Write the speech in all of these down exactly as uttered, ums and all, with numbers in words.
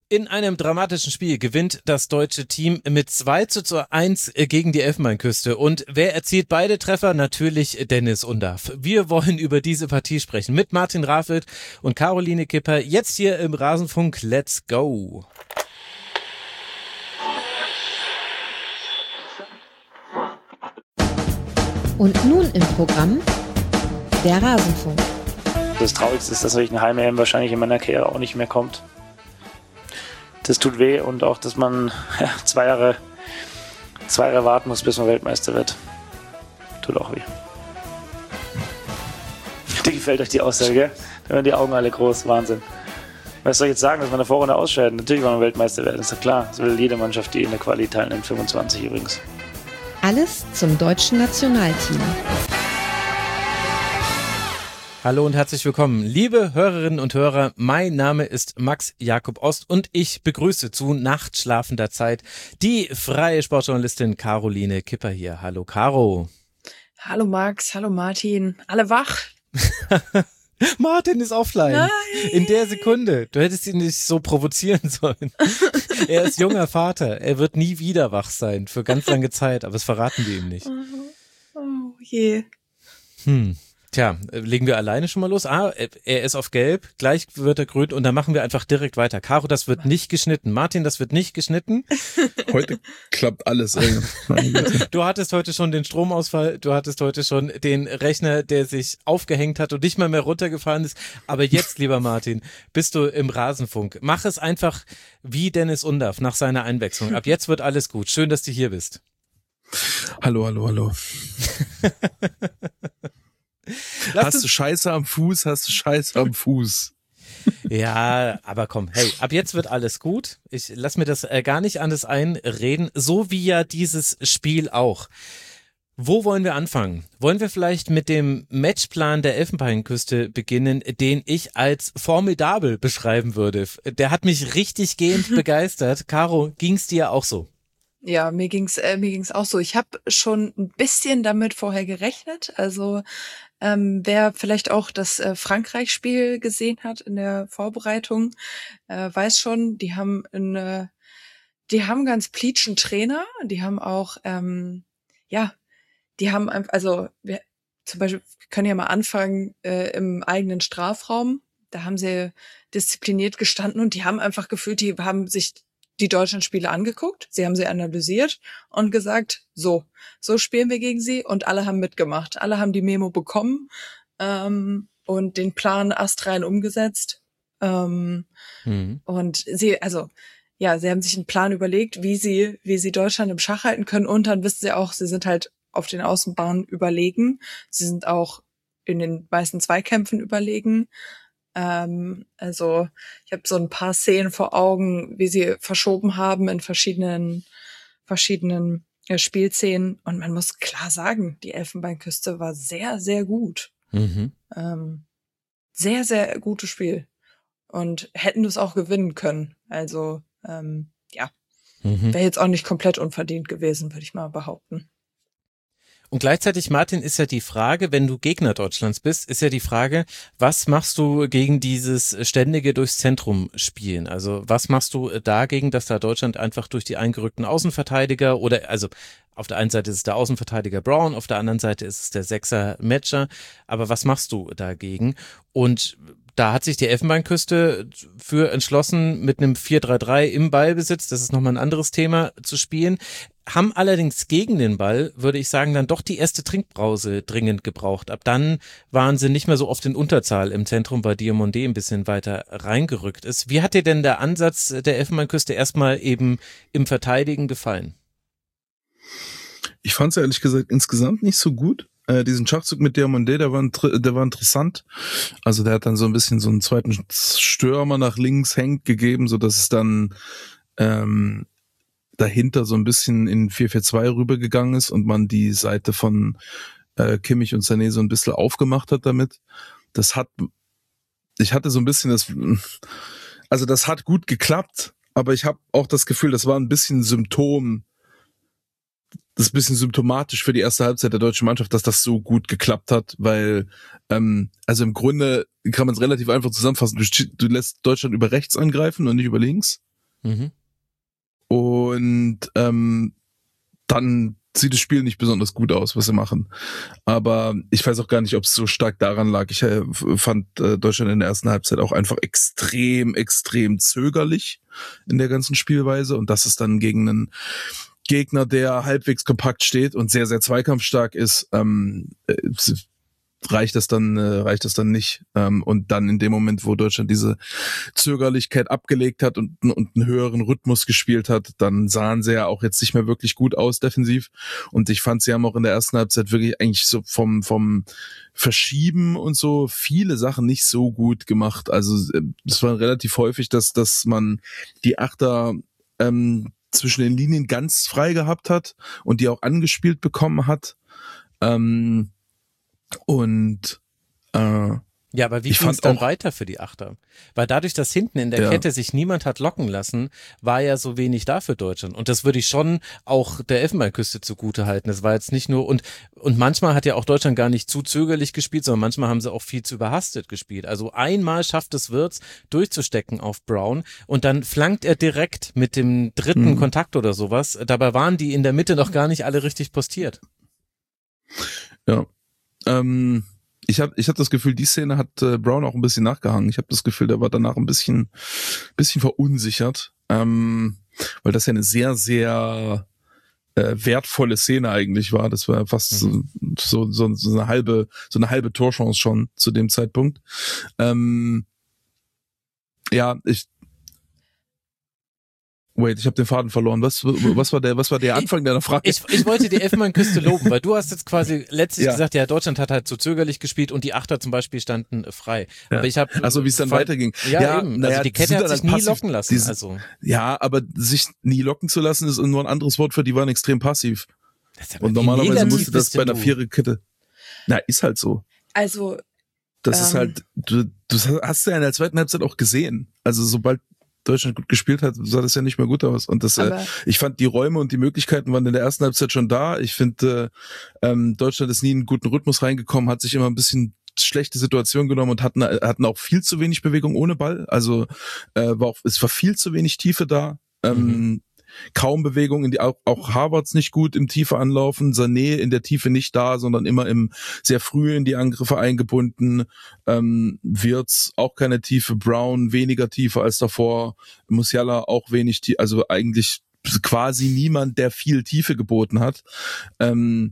In einem dramatischen Spiel gewinnt das deutsche Team mit zwei zu eins gegen die Elfenbeinküste. Und wer erzielt beide Treffer? Natürlich Dennis Undaff. Wir wollen über diese Partie sprechen mit Martin Rafelt und Caroline Kipper. Jetzt hier im Rasenfunk. Let's go! Und nun im Programm der Rasenfunk. Das Traurigste ist, dass solch ein Heim-E M wahrscheinlich in meiner Karriere auch nicht mehr kommt. Das tut weh und auch, dass man ja, zwei Jahre, zwei Jahre warten muss, bis man Weltmeister wird. Tut auch weh. Dir gefällt euch die Aussage, gell? Da werden die Augen alle groß. Wahnsinn. Was soll ich jetzt sagen, dass man in der Vorrunde ausscheidet? Natürlich wollen wir Weltmeister werden, ist doch klar. Das will jede Mannschaft, die in der Quali teilnimmt, fünfundzwanzig übrigens. Alles zum deutschen Nationalteam. Hallo und herzlich willkommen, liebe Hörerinnen und Hörer. Mein Name ist Max Jakob Ost und ich begrüße zu nachtschlafender Zeit die freie Sportjournalistin Caroline Kipper hier. Hallo Caro. Hallo Max, hallo Martin. Alle wach? Martin ist offline. Nein. In der Sekunde. Du hättest ihn nicht so provozieren sollen. Er ist junger Vater. Er wird nie wieder wach sein für ganz lange Zeit, aber das verraten wir ihm nicht. Oh, oh je. Hm. Tja, legen wir alleine schon mal los. Ah, er ist auf gelb, gleich wird er grün und dann machen wir einfach direkt weiter. Caro, das wird nicht geschnitten. Martin, das wird nicht geschnitten. Heute klappt alles. Ey. Du hattest heute schon den Stromausfall, du hattest heute schon den Rechner, der sich aufgehängt hat und nicht mal mehr runtergefahren ist. Aber jetzt, lieber Martin, bist du im Rasenfunk. Mach es einfach wie Dennis Undaff nach seiner Einwechslung. Ab jetzt wird alles gut. Schön, dass du hier bist. Hallo, hallo, hallo. Lass hast du Scheiße am Fuß, hast du Scheiße am Fuß. Ja, aber komm, hey, ab jetzt wird alles gut. Ich lass mir das äh, gar nicht anders einreden, so wie ja dieses Spiel auch. Wo wollen wir anfangen? Wollen wir vielleicht mit dem Matchplan der Elfenbeinküste beginnen, den ich als formidabel beschreiben würde? Der hat mich richtig gehend begeistert. Caro, ging's dir auch so? Ja, mir ging's äh, mir ging's auch so. Ich habe schon ein bisschen damit vorher gerechnet. Also ähm, wer vielleicht auch das äh, Frankreich-Spiel gesehen hat in der Vorbereitung, äh, weiß schon, die haben eine, die haben ganz pleatschen Trainer. Die haben auch, ähm, ja, die haben einfach, also wir zum Beispiel wir können ja mal anfangen äh, im eigenen Strafraum. Da haben sie diszipliniert gestanden und die haben einfach gefühlt, die haben sich die Deutschlandspiele angeguckt, sie haben sie analysiert und gesagt, so, so spielen wir gegen sie und alle haben mitgemacht. Alle haben die Memo bekommen ähm, und den Plan astrein umgesetzt. Ähm, mhm. Und sie, also, ja, sie haben sich einen Plan überlegt, wie sie, wie sie Deutschland im Schach halten können und dann wissen sie auch, sie sind halt auf den Außenbahnen überlegen. Sie sind auch in den meisten Zweikämpfen überlegen. Also ich habe so ein paar Szenen vor Augen, wie sie verschoben haben in verschiedenen verschiedenen Spielszenen. Und man muss klar sagen, die Elfenbeinküste war sehr, sehr gut. Mhm. Ähm, sehr, sehr gutes Spiel. Und hätten es auch gewinnen können. Also ähm, ja, mhm. Wäre jetzt auch nicht komplett unverdient gewesen, würde ich mal behaupten. Und gleichzeitig, Martin, ist ja die Frage, wenn du Gegner Deutschlands bist, ist ja die Frage, was machst du gegen dieses ständige durchs Zentrum spielen? Also was machst du dagegen, dass da Deutschland einfach durch die eingerückten Außenverteidiger oder, also auf der einen Seite ist es der Außenverteidiger Brown, auf der anderen Seite ist es der Sechser Metscher, aber was machst du dagegen? Und da hat sich die Elfenbeinküste für entschlossen, mit einem vier drei drei im Ballbesitz, das ist nochmal ein anderes Thema, zu spielen. Haben allerdings gegen den Ball, würde ich sagen, dann doch die erste Trinkbrause dringend gebraucht. Ab dann waren sie nicht mehr so oft in Unterzahl im Zentrum, weil Diomandé ein bisschen weiter reingerückt ist. Wie hat dir denn der Ansatz der Elfenbeinküste erstmal eben im Verteidigen gefallen? Ich fand es ehrlich gesagt insgesamt nicht so gut. Äh, diesen Schachzug mit Diomandé, der war, der war interessant. Also der hat dann so ein bisschen so einen zweiten Stürmer nach links hängt gegeben, so dass es dann ähm, dahinter so ein bisschen in vier vier zwei rübergegangen ist und man die Seite von äh, Kimmich und Sané so ein bisschen aufgemacht hat damit. Das hat, ich hatte so ein bisschen das, also das hat gut geklappt, aber ich habe auch das Gefühl, das war ein bisschen Symptom, das ist ein bisschen symptomatisch für die erste Halbzeit der deutschen Mannschaft, dass das so gut geklappt hat, weil, ähm, also im Grunde kann man es relativ einfach zusammenfassen, du, du lässt Deutschland über rechts angreifen und nicht über links. Mhm. Und ähm, dann sieht das Spiel nicht besonders gut aus, was sie machen. Aber ich weiß auch gar nicht, ob es so stark daran lag. Ich äh, fand äh, Deutschland in der ersten Halbzeit auch einfach extrem, extrem zögerlich in der ganzen Spielweise. Und das ist dann gegen einen Gegner, der halbwegs kompakt steht und sehr, sehr zweikampfstark ist, ähm, äh, reicht das dann, äh, reicht das dann nicht. Ähm, und dann in dem Moment, wo Deutschland diese Zögerlichkeit abgelegt hat und, und einen höheren Rhythmus gespielt hat, dann sahen sie ja auch jetzt nicht mehr wirklich gut aus defensiv. Und ich fand, sie haben auch in der ersten Halbzeit wirklich eigentlich so vom, vom Verschieben und so viele Sachen nicht so gut gemacht. Also es war relativ häufig, dass, dass man die Achter ähm, zwischen den Linien ganz frei gehabt hat und die auch angespielt bekommen hat. Ähm, Und äh, ja, aber wie ging es dann weiter für die Achter? Weil dadurch, dass hinten in der ja. Kette sich niemand hat locken lassen, war ja so wenig da für Deutschland. Und das würde ich schon auch der Elfenbeinküste zugute halten. Es war jetzt nicht nur, und und manchmal hat ja auch Deutschland gar nicht zu zögerlich gespielt, sondern manchmal haben sie auch viel zu überhastet gespielt. Also einmal schafft es Wirtz durchzustecken auf Brown und dann flankt er direkt mit dem dritten mhm. Kontakt oder sowas. Dabei waren die in der Mitte noch gar nicht alle richtig postiert. Ja. Ähm, ich habe ich hab das Gefühl, die Szene hat äh, Brown auch ein bisschen nachgehangen. Ich habe das Gefühl, der war danach ein bisschen bisschen verunsichert, ähm, weil das ja eine sehr, sehr äh, wertvolle Szene eigentlich war. Das war fast mhm. so, so, so eine halbe so eine halbe Torchance schon zu dem Zeitpunkt. Ähm, ja, ich Wait, ich habe den Faden verloren. Was, was war der, was war der Anfang deiner Frage? Ich, ich wollte die Elfenbeinküste loben, weil du hast jetzt quasi letztlich ja. gesagt, ja, Deutschland hat halt so zögerlich gespielt und die Achter zum Beispiel standen frei. Ja. Aber ich habe also wie es dann weiterging. Ja, ja eben. Naja, also die Kette hat sich nie passiv, locken lassen. Diese, also ja, aber sich nie locken zu lassen ist nur ein anderes Wort für, die waren extrem passiv. Und normalerweise musste das bei einer Viererkette. Na, ist halt so. Also das ähm, ist halt, du, du hast ja in der zweiten Halbzeit auch gesehen. Also sobald Deutschland gut gespielt hat, sah das ja nicht mehr gut aus. Und das, äh, ich fand, die Räume und die Möglichkeiten waren in der ersten Halbzeit schon da. Ich finde, äh, ähm, Deutschland ist nie in einen guten Rhythmus reingekommen, hat sich immer ein bisschen schlechte Situation genommen und hatten hatten auch viel zu wenig Bewegung ohne Ball. Also äh, war auch, es war viel zu wenig Tiefe da. Ähm, mhm. Kaum Bewegung, in die, auch, auch Havertz nicht gut im Tiefe anlaufen, Sané in der Tiefe nicht da, sondern immer im sehr früh in die Angriffe eingebunden. Ähm, Wirtz auch keine Tiefe, Brown weniger Tiefe als davor, Musiala auch wenig Tiefe, also eigentlich quasi niemand, der viel Tiefe geboten hat. Ähm,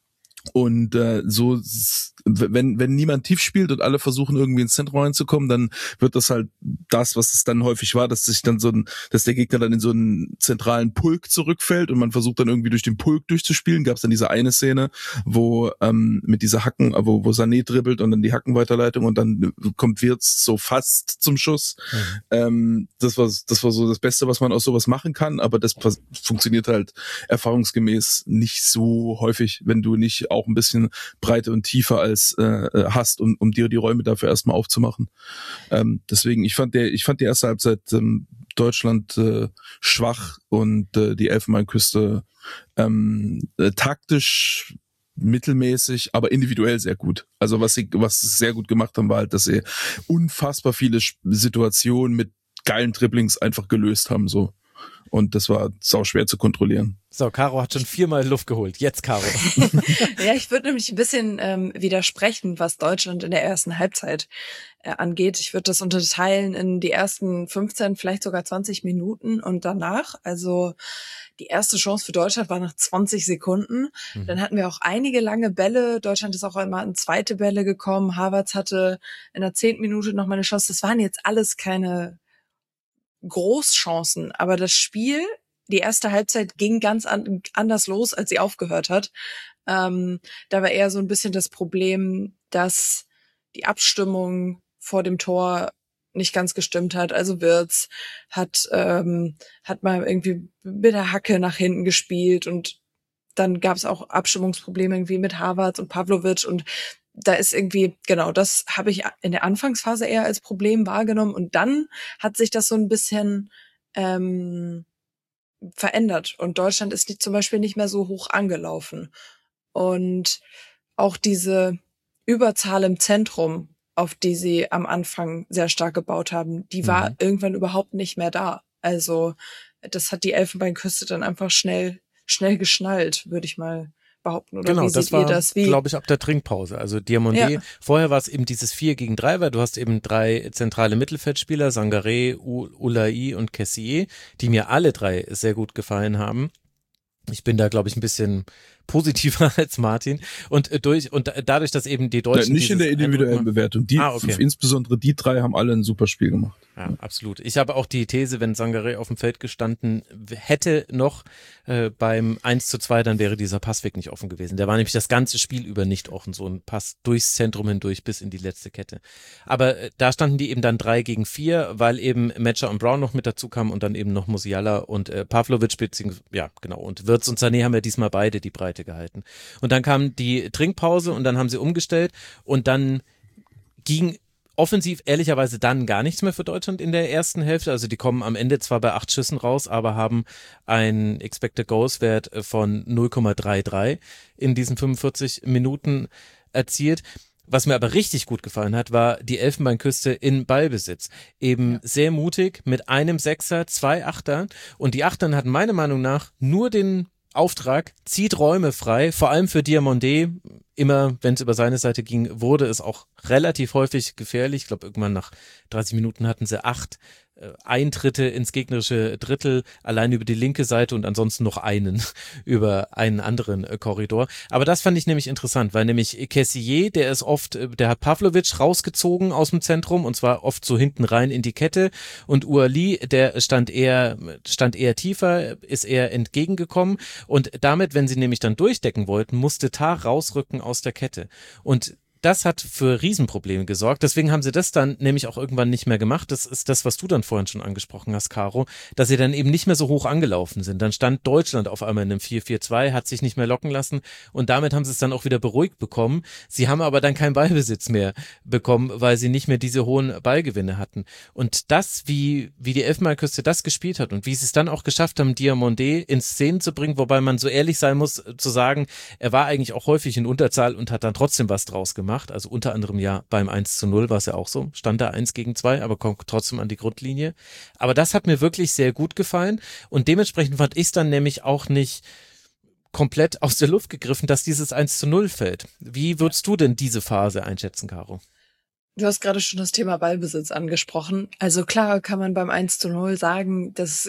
Und äh, so, wenn wenn niemand tief spielt und alle versuchen irgendwie ins Zentrum reinzukommen, dann wird das halt das, was es dann häufig war, dass sich dann so ein, dass der Gegner dann in so einen zentralen Pulk zurückfällt und man versucht dann irgendwie durch den Pulk durchzuspielen. Gab es dann diese eine Szene, wo ähm, mit dieser Hacken, wo wo Sané dribbelt und dann die Hackenweiterleitung und dann kommt Wirtz so fast zum Schuss. Mhm. Ähm, das war das war so das Beste, was man aus sowas machen kann, aber das funktioniert halt erfahrungsgemäß nicht so häufig, wenn du nicht auch ein bisschen Breite und Tiefe als äh, hast, um, um dir die Räume dafür erstmal aufzumachen. Ähm, deswegen, ich fand der, ich fand die erste Halbzeit ähm, Deutschland äh, schwach und äh, die Elfenbeinküste ähm, äh, taktisch mittelmäßig, aber individuell sehr gut. Also was sie, was sie sehr gut gemacht haben, war halt, dass sie unfassbar viele Situationen mit geilen Dribblings einfach gelöst haben, so. Und das war sau schwer zu kontrollieren. So, Caro hat schon viermal Luft geholt. Jetzt, Caro. Ja, ich würde nämlich ein bisschen ähm, widersprechen, was Deutschland in der ersten Halbzeit äh, angeht. Ich würde das unterteilen in die ersten fünfzehn, vielleicht sogar zwanzig Minuten und danach. Also die erste Chance für Deutschland war nach zwanzig Sekunden. Mhm. Dann hatten wir auch einige lange Bälle. Deutschland ist auch einmal in zweite Bälle gekommen. Havertz hatte in der zehnten Minute noch mal eine Chance. Das waren jetzt alles keine Großchancen, aber das Spiel, die erste Halbzeit ging ganz an, anders los, als sie aufgehört hat. Ähm, da war eher so ein bisschen das Problem, dass die Abstimmung vor dem Tor nicht ganz gestimmt hat. Also Wirtz hat ähm, hat mal irgendwie mit der Hacke nach hinten gespielt und dann gab es auch Abstimmungsprobleme irgendwie mit Havertz und Pavlovic und da ist irgendwie, genau, das habe ich in der Anfangsphase eher als Problem wahrgenommen und dann hat sich das so ein bisschen ähm, verändert und Deutschland ist nicht, zum Beispiel nicht mehr so hoch angelaufen und auch diese Überzahl im Zentrum, auf die sie am Anfang sehr stark gebaut haben, die war mhm. irgendwann überhaupt nicht mehr da. Also das hat die Elfenbeinküste dann einfach schnell, schnell geschnallt, würde ich mal behaupten. Oder genau, wie das seht war, ihr das? Wie? glaube ich, ab der Trinkpause. Also Diomandé, Ja. vorher war es eben dieses vier gegen drei, weil du hast eben drei zentrale Mittelfeldspieler, Sangaré, Ulai und Kessié, die mir alle drei sehr gut gefallen haben. Ich bin da, glaube ich, ein bisschen positiver als Martin. Und äh, durch und dadurch, dass eben die Deutschen. Ja, nicht in der individuellen Eindruck, Bewertung. Die, ah, okay. Insbesondere die drei haben alle ein super Spiel gemacht. Ja, absolut. Ich habe auch die These, wenn Sangaré auf dem Feld gestanden hätte noch äh, beim eins zu zwei, dann wäre dieser Passweg nicht offen gewesen. Der war nämlich das ganze Spiel über nicht offen, so ein Pass durchs Zentrum hindurch bis in die letzte Kette. Aber äh, da standen die eben dann drei gegen vier, weil eben Metscher und Brown noch mit dazu kamen und dann eben noch Musiala und äh, Pavlovic, beziehungsweise, ja genau, und Wirtz und Sané haben ja diesmal beide die Breite gehalten. Und dann kam die Trinkpause und dann haben sie umgestellt und dann ging offensiv ehrlicherweise dann gar nichts mehr für Deutschland in der ersten Hälfte. Also die kommen am Ende zwar bei acht Schüssen raus, aber haben einen Expected Goals Wert von null Komma dreiunddreißig in diesen fünfundvierzig Minuten erzielt. Was mir aber richtig gut gefallen hat, war die Elfenbeinküste in Ballbesitz. Eben ja. sehr mutig mit einem Sechser, zwei Achtern. Und die Achtern hatten meiner Meinung nach nur den Auftrag, zieht Räume frei, vor allem für Diomandé. Immer, wenn es über seine Seite ging, wurde es auch relativ häufig gefährlich. Ich glaube, irgendwann nach dreißig Minuten hatten sie acht äh, Eintritte ins gegnerische Drittel, allein über die linke Seite und ansonsten noch einen über einen anderen äh, Korridor. Aber das fand ich nämlich interessant, weil nämlich Kessié, der ist oft, äh, der hat Pavlovic rausgezogen aus dem Zentrum und zwar oft so hinten rein in die Kette und Ouali, der stand eher, stand eher tiefer, ist eher entgegengekommen und damit, wenn sie nämlich dann durchdecken wollten, musste Tah rausrücken aus der Kette. Und das hat für Riesenprobleme gesorgt. Deswegen haben sie das dann nämlich auch irgendwann nicht mehr gemacht. Das ist das, was du dann vorhin schon angesprochen hast, Caro, dass sie dann eben nicht mehr so hoch angelaufen sind. Dann stand Deutschland auf einmal in einem vier vier zwei, hat sich nicht mehr locken lassen und damit haben sie es dann auch wieder beruhigt bekommen. Sie haben aber dann keinen Ballbesitz mehr bekommen, weil sie nicht mehr diese hohen Ballgewinne hatten. Und das, wie, wie die Elfenbeinküste das gespielt hat und wie sie es dann auch geschafft haben, Diomandé in Szenen zu bringen, wobei man so ehrlich sein muss, zu sagen, er war eigentlich auch häufig in Unterzahl und hat dann trotzdem was draus gemacht. Also unter anderem ja beim eins zu null war es ja auch so, stand da eins gegen zwei, aber kommt trotzdem an die Grundlinie. Aber das hat mir wirklich sehr gut gefallen und dementsprechend fand ich es dann nämlich auch nicht komplett aus der Luft gegriffen, dass dieses eins zu null fällt. Wie würdest du denn diese Phase einschätzen, Caro? Du hast gerade schon das Thema Ballbesitz angesprochen. Also klar kann man beim eins zu null sagen, dass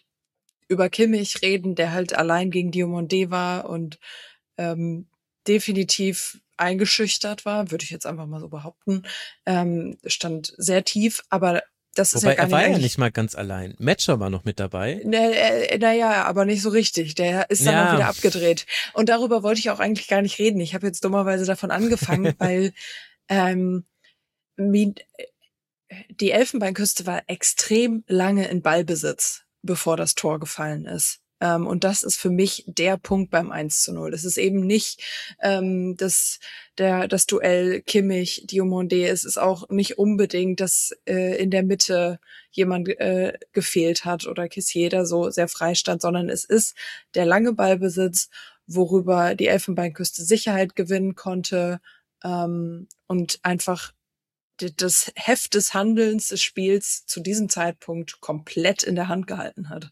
über Kimmich reden, der halt allein gegen Diomandé war und ähm, definitiv eingeschüchtert war, würde ich jetzt einfach mal so behaupten, ähm, stand sehr tief, aber das ist Wobei, ja gar er war nicht ja nicht mal ganz allein. Metscher war noch mit dabei. Naja, na aber nicht so richtig. Der ist dann ja. auch wieder abgedreht. Und darüber wollte ich auch eigentlich gar nicht reden. Ich habe jetzt dummerweise davon angefangen, weil ähm, die Elfenbeinküste war extrem lange in Ballbesitz, bevor das Tor gefallen ist. Um, und das ist für mich der Punkt beim eins zu null. Es ist eben nicht ähm, das, der, das Duell Kimmich, Diomandé. Es ist auch nicht unbedingt, dass äh, in der Mitte jemand äh, gefehlt hat oder Kessié da so sehr frei stand, sondern es ist der lange Ballbesitz, worüber die Elfenbeinküste Sicherheit gewinnen konnte ähm, und einfach das Heft des Handelns des Spiels zu diesem Zeitpunkt komplett in der Hand gehalten hat.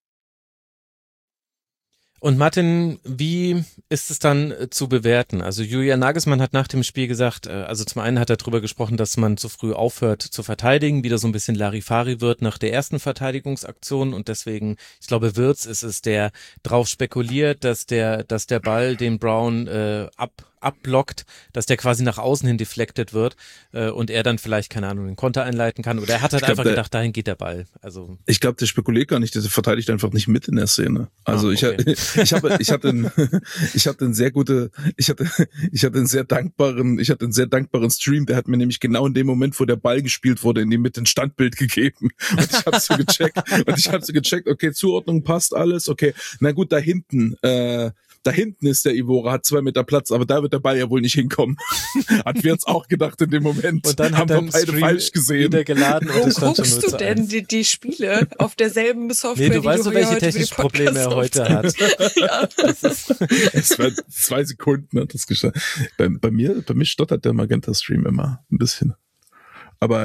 Und Martin, wie ist es dann zu bewerten? Also Julian Nagelsmann hat nach dem Spiel gesagt, also zum einen hat er darüber gesprochen, dass man zu früh aufhört zu verteidigen, wieder so ein bisschen Larifari wird nach der ersten Verteidigungsaktion und deswegen, ich glaube Wirtz ist es, der drauf spekuliert, dass der, dass der Ball den Brown äh, ab abblockt, dass der quasi nach außen hin deflected wird äh, und er dann vielleicht, keine Ahnung, den Konter einleiten kann. Oder er hat halt glaub, einfach der, gedacht, dahin geht der Ball. Also ich glaube, der spekuliert gar nicht, der verteidigt einfach nicht mit in der Szene. Also ah, okay. ich, ich habe, ich hatte, einen, ich hatte einen sehr gute, ich hatte, ich hatte einen sehr dankbaren, ich hatte einen sehr dankbaren Stream. Der hat mir nämlich genau in dem Moment, wo der Ball gespielt wurde, in die Mitte ein Standbild gegeben und ich habe so gecheckt und ich habe so gecheckt. Okay, Zuordnung passt alles. Okay, na gut, da hinten. Äh, Da hinten ist der Ivora, hat zwei Meter Platz, aber da wird der Ball ja wohl nicht hinkommen. Hat wir jetzt auch gedacht in dem Moment. Und dann haben wir beide Stream falsch gesehen. Wieder geladen und Wo guckst du denn die, die Spiele auf derselben Software, nee, du die weißt du doch, welche heute technischen Probleme er heute hat. Ja. Es war zwei Sekunden hat das geschafft. Bei, bei mir, bei mir stottert der Magenta-Stream immer ein bisschen. Aber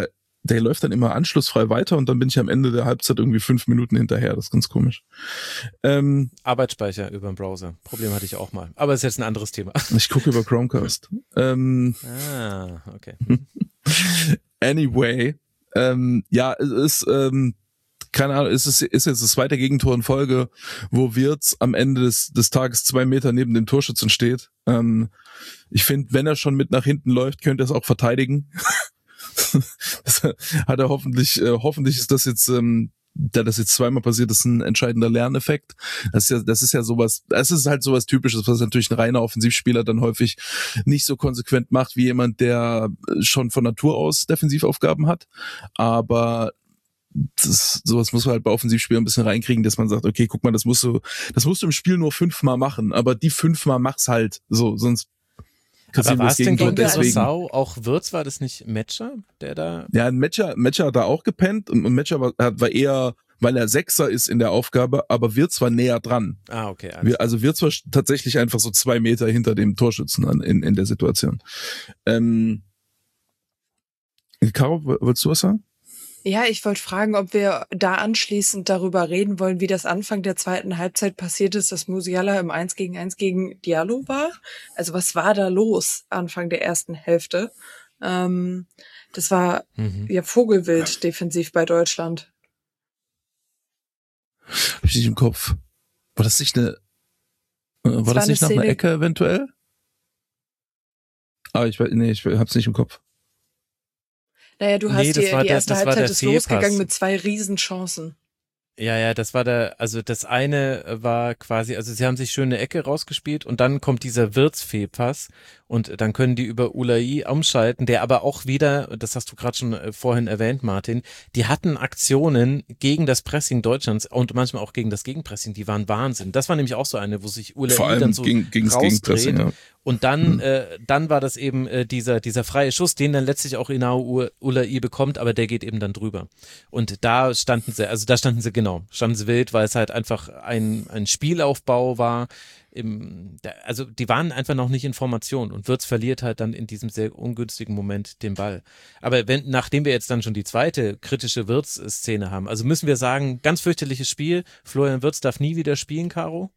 der läuft dann immer anschlussfrei weiter und dann bin ich am Ende der Halbzeit irgendwie fünf Minuten hinterher. Das ist ganz komisch. Ähm, Arbeitsspeicher über den Browser. Problem hatte ich auch mal. Aber ist jetzt ein anderes Thema. Ich gucke über Chromecast. ähm, ah, okay. Anyway, ähm, ja, es ist, ähm, keine Ahnung, es ist, ist jetzt das zweite Gegentor in Folge, wo Wirtz am Ende des, des Tages zwei Meter neben dem Torschützen steht. Ähm, ich finde, wenn er schon mit nach hinten läuft, könnte er es auch verteidigen. Das hat er hoffentlich, äh, hoffentlich ist das jetzt, ähm, da das jetzt zweimal passiert, ist ein entscheidender Lerneffekt. Das ist ja, das ist ja sowas, das ist halt sowas Typisches, was natürlich ein reiner Offensivspieler dann häufig nicht so konsequent macht, wie jemand, der schon von Natur aus Defensivaufgaben hat. Aber das, sowas muss man halt bei Offensivspielern ein bisschen reinkriegen, dass man sagt, okay, guck mal, das musst du, das musst du im Spiel nur fünfmal machen, aber die fünfmal mach's halt, so, sonst aber war es denn gegen deswegen. Sau auch Wirtz, war das nicht Metscher, der da? Ja, Metscher, Metscher hat da auch gepennt und Metscher war, war eher, weil er Sechser ist in der Aufgabe, aber Wirtz war näher dran. Ah, okay. Wir, also Wirtz war tatsächlich einfach so zwei Meter hinter dem Torschützen an, in, in der Situation. Ähm, Caro, wolltest du was sagen? Ja, ich wollte fragen, ob wir da anschließend darüber reden wollen, wie das Anfang der zweiten Halbzeit passiert ist, dass Musiala im eins gegen eins gegen Diallo war. Also was war da los Anfang der ersten Hälfte? Ähm, das war mhm. ja Vogelwild defensiv bei Deutschland. Hab ich nicht im Kopf. War das nicht eine, äh, war das, das nicht nach Szene, einer Ecke eventuell? Ah, ich weiß, nee, ich hab's nicht im Kopf. Naja, du hast nee, die, die der, erste Halbzeit ist Fehlpass. losgegangen mit zwei Riesenchancen. Ja, ja, das war der, also das eine war quasi, also sie haben sich schön eine Ecke rausgespielt und dann kommt dieser Wirtz-Fehlpass und dann können die über Ulai umschalten, der aber auch wieder, das hast du gerade schon vorhin erwähnt, Martin, die hatten Aktionen gegen das Pressing Deutschlands und manchmal auch gegen das Gegenpressing, die waren Wahnsinn. Das war nämlich auch so eine, wo sich Ulai dann so gegen, gegen rausdreht. Ja. Und dann, hm. äh, dann war das eben äh, dieser dieser freie Schuss, den dann letztlich auch Inao Ulai bekommt, aber der geht eben dann drüber. Und da standen sie, also da standen sie genau, standen sie wild, weil es halt einfach ein ein Spielaufbau war. Im, also die waren einfach noch nicht in Formation und Wirtz verliert halt dann in diesem sehr ungünstigen Moment den Ball. Aber wenn, nachdem wir jetzt dann schon die zweite kritische Wirtz-Szene haben, also müssen wir sagen, ganz fürchterliches Spiel. Florian Wirtz darf nie wieder spielen, Caro.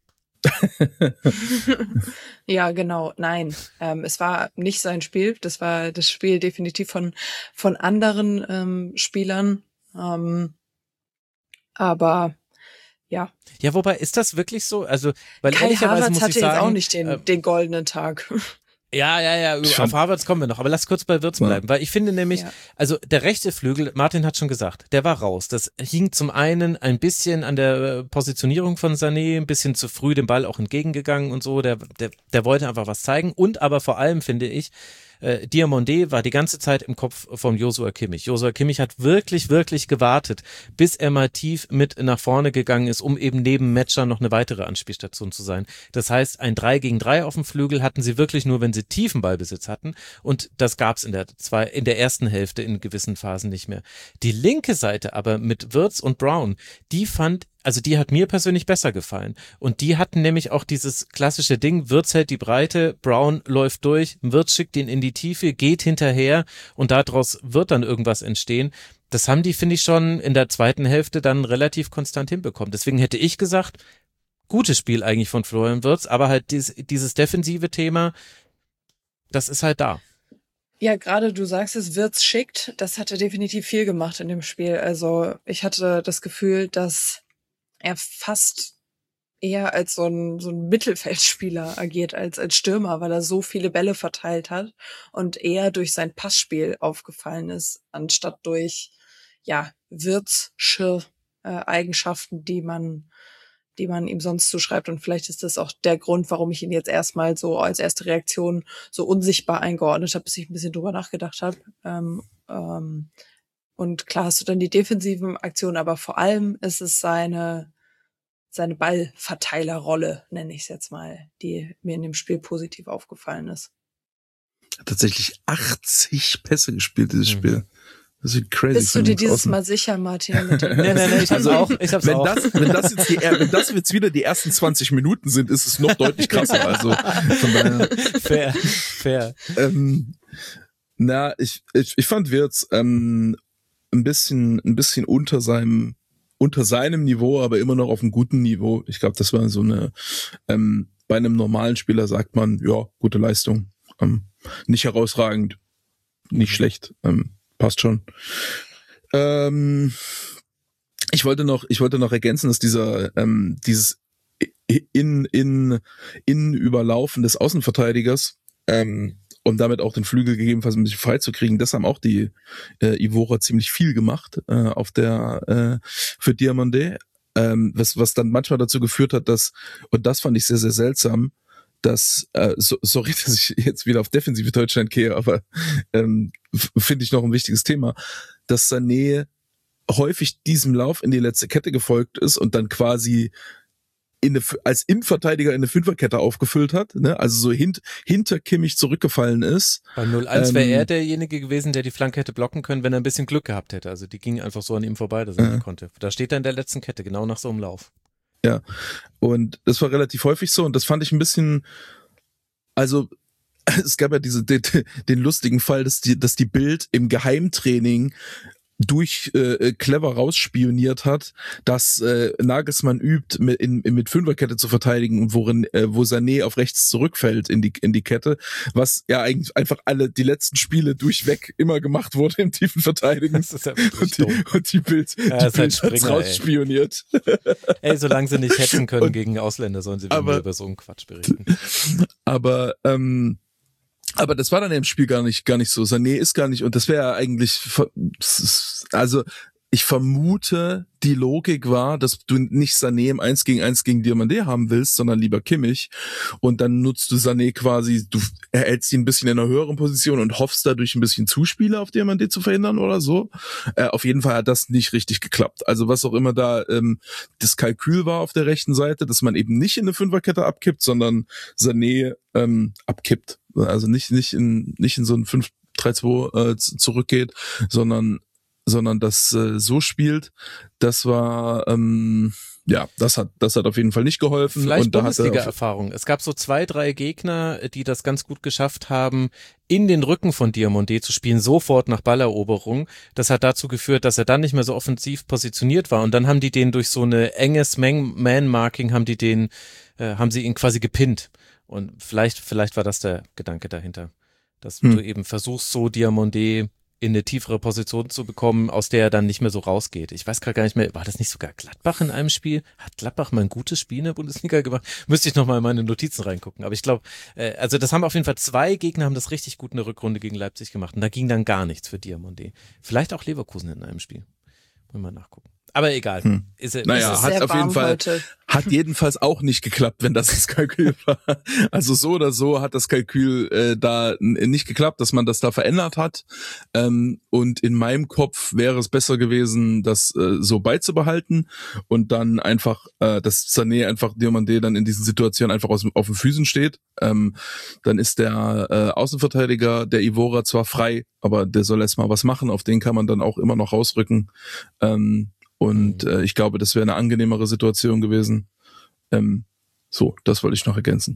Ja, genau. Nein, ähm, es war nicht sein Spiel. Das war das Spiel definitiv von von anderen ähm, Spielern. Ähm, aber ja. Ja, wobei ist das wirklich so? Also, weil Kai ehrlicherweise Havertz muss hatte ich sagen, jetzt auch nicht den äh, den goldenen Tag. Ja, ja, ja, auf Havertz kommen wir noch, aber lass kurz bei Wirtz bleiben, weil ich finde nämlich, ja. also der rechte Flügel, Martin hat schon gesagt, der war raus. Das hing zum einen ein bisschen an der Positionierung von Sané, ein bisschen zu früh dem Ball auch entgegengegangen und so, der, der, der wollte einfach was zeigen und aber vor allem finde ich, Äh, Diomande war die ganze Zeit im Kopf von Joshua Kimmich. Joshua Kimmich hat wirklich, wirklich gewartet, bis er mal tief mit nach vorne gegangen ist, um eben neben Metscher noch eine weitere Anspielstation zu sein. Das heißt, ein drei gegen drei auf dem Flügel hatten sie wirklich nur, wenn sie tiefen Ballbesitz hatten und das gab's in der zwei, in der ersten Hälfte in gewissen Phasen nicht mehr. Die linke Seite aber mit Wirtz und Brown, die fand Also die hat mir persönlich besser gefallen. Und die hatten nämlich auch dieses klassische Ding, Wirtz hält die Breite, Brown läuft durch, Wirtz schickt ihn in die Tiefe, geht hinterher und daraus wird dann irgendwas entstehen. Das haben die, finde ich, schon in der zweiten Hälfte dann relativ konstant hinbekommen. Deswegen hätte ich gesagt, gutes Spiel eigentlich von Florian Wirtz, aber halt dieses, dieses defensive Thema, das ist halt da. Ja, gerade du sagst es, Wirtz schickt, das hat er definitiv viel gemacht in dem Spiel. Also ich hatte das Gefühl, dass er fast eher als so ein, so ein Mittelfeldspieler agiert als als Stürmer, weil er so viele Bälle verteilt hat und eher durch sein Passspiel aufgefallen ist, anstatt durch, ja, Wirtzsche äh, Eigenschaften, die man, die man ihm sonst zuschreibt. Und vielleicht ist das auch der Grund, warum ich ihn jetzt erstmal so als erste Reaktion so unsichtbar eingeordnet habe, bis ich ein bisschen drüber nachgedacht habe. Ähm, ähm, Und klar hast du dann die defensiven Aktionen, aber vor allem ist es seine seine Ballverteilerrolle, nenne ich es jetzt mal, die mir in dem Spiel positiv aufgefallen ist. Tatsächlich achtzig Pässe gespielt, dieses Spiel. Das ist crazy. Bist du dir dieses außen. Mal sicher, Martin? Mit nee, nee, nee, ich hab's also, auch. Ich hab's wenn auch. Das, wenn das jetzt die, wenn das jetzt wieder die ersten zwanzig Minuten sind, ist es noch deutlich krasser. Also von daher. Fair, fair. Ähm, na, ich, ich, ich fand Wirtz, ähm, ein bisschen, ein bisschen unter seinem, unter seinem Niveau, aber immer noch auf einem guten Niveau. Ich glaube, das war so eine, ähm, bei einem normalen Spieler sagt man, ja, gute Leistung. Ähm, nicht herausragend, nicht schlecht, ähm, passt schon. Ähm, ich wollte noch, ich wollte noch ergänzen, dass dieser, ähm, dieses in, in, in Überlaufen des Außenverteidigers, ähm, um damit auch den Flügel gegebenenfalls ein bisschen frei zu kriegen, das haben auch die äh, Ivora ziemlich viel gemacht äh, auf der äh, für Diomandé, ähm, was was dann manchmal dazu geführt hat, dass, und das fand ich sehr sehr seltsam, dass äh, so, sorry, dass ich jetzt wieder auf defensive Deutschland gehe, aber ähm, finde ich noch ein wichtiges Thema, dass Sané häufig diesem Lauf in die letzte Kette gefolgt ist und dann quasi in eine, als Innenverteidiger in eine Fünferkette aufgefüllt hat, ne? Also so hint, hinter Kimmich zurückgefallen ist. Bei null eins ähm, wäre er derjenige gewesen, der die Flanke hätte blocken können, wenn er ein bisschen Glück gehabt hätte. Also die ging einfach so an ihm vorbei, dass er äh, nicht konnte. Da steht er in der letzten Kette, genau nach so einem Lauf. Ja, und das war relativ häufig so und das fand ich ein bisschen, also es gab ja diese den, den lustigen Fall, dass die, dass die Bild im Geheimtraining durch äh, clever rausspioniert hat, dass äh, Nagelsmann übt, mit, in, mit Fünferkette zu verteidigen und worin äh, wo Sané auf rechts zurückfällt in die in die Kette, was ja eigentlich einfach alle die letzten Spiele durchweg immer gemacht wurde im tiefen Verteidigen. Das ist ja und, die, und die Bild, ja, die Bild halt hat's rausspioniert. Ey, solange sie nicht hetzen können und, gegen Ausländer, sollen sie aber, über so einen Quatsch berichten. Aber ähm, Aber das war dann im Spiel gar nicht, gar nicht so. Sané ist gar nicht, und das wäre ja eigentlich, also ich vermute, die Logik war, dass du nicht Sané im eins gegen eins gegen Diomandé haben willst, sondern lieber Kimmich. Und dann nutzt du Sané quasi, du erhältst ihn ein bisschen in einer höheren Position und hoffst dadurch ein bisschen Zuspiele auf Diomandé zu verhindern oder so. Äh, auf jeden Fall hat das nicht richtig geklappt. Also was auch immer da ähm, das Kalkül war auf der rechten Seite, dass man eben nicht in eine Fünferkette abkippt, sondern Sané ähm, abkippt. Also nicht nicht in nicht in so ein fünf drei zwei äh, zurückgeht, sondern sondern das äh, so spielt. Das war ähm, ja, das hat das hat auf jeden Fall nicht geholfen. Vielleicht und da Bundesliga-Erfahrung. Es gab so zwei, drei Gegner, die das ganz gut geschafft haben, in den Rücken von Diomandé zu spielen, sofort nach Balleroberung. Das hat dazu geführt, dass er dann nicht mehr so offensiv positioniert war. Und dann haben die den durch so eine enges Man-Marking, haben die den, äh, haben sie ihn quasi gepinnt. Und vielleicht, vielleicht war das der Gedanke dahinter, dass hm. du eben versuchst, so Diomandé in eine tiefere Position zu bekommen, aus der er dann nicht mehr so rausgeht. Ich weiß gerade gar nicht mehr, war das nicht sogar Gladbach in einem Spiel? Hat Gladbach mal ein gutes Spiel in der Bundesliga gemacht? Müsste ich nochmal in meine Notizen reingucken. Aber ich glaube, äh, also das haben auf jeden Fall zwei Gegner, haben das richtig gut in der Rückrunde gegen Leipzig gemacht. Und da ging dann gar nichts für Diomandé. Vielleicht auch Leverkusen in einem Spiel. Wollen wir mal nachgucken. Aber egal. Hm. Ist, ist, naja, ist hat auf jeden Fall, heute. hat jedenfalls auch nicht geklappt, wenn das das Kalkül war. Also so oder so hat das Kalkül äh, da nicht geklappt, dass man das da verändert hat. Ähm, und in meinem Kopf wäre es besser gewesen, das äh, so beizubehalten und dann einfach, äh, dass Sané einfach Diomandé dann in diesen Situationen einfach aus, auf den Füßen steht. Ähm, dann ist der äh, Außenverteidiger der Ivora zwar frei, aber der soll erst mal was machen. Auf den kann man dann auch immer noch rausrücken. Ähm, Und äh, ich glaube, das wäre eine angenehmere Situation gewesen. Ähm, so, das wollte ich noch ergänzen.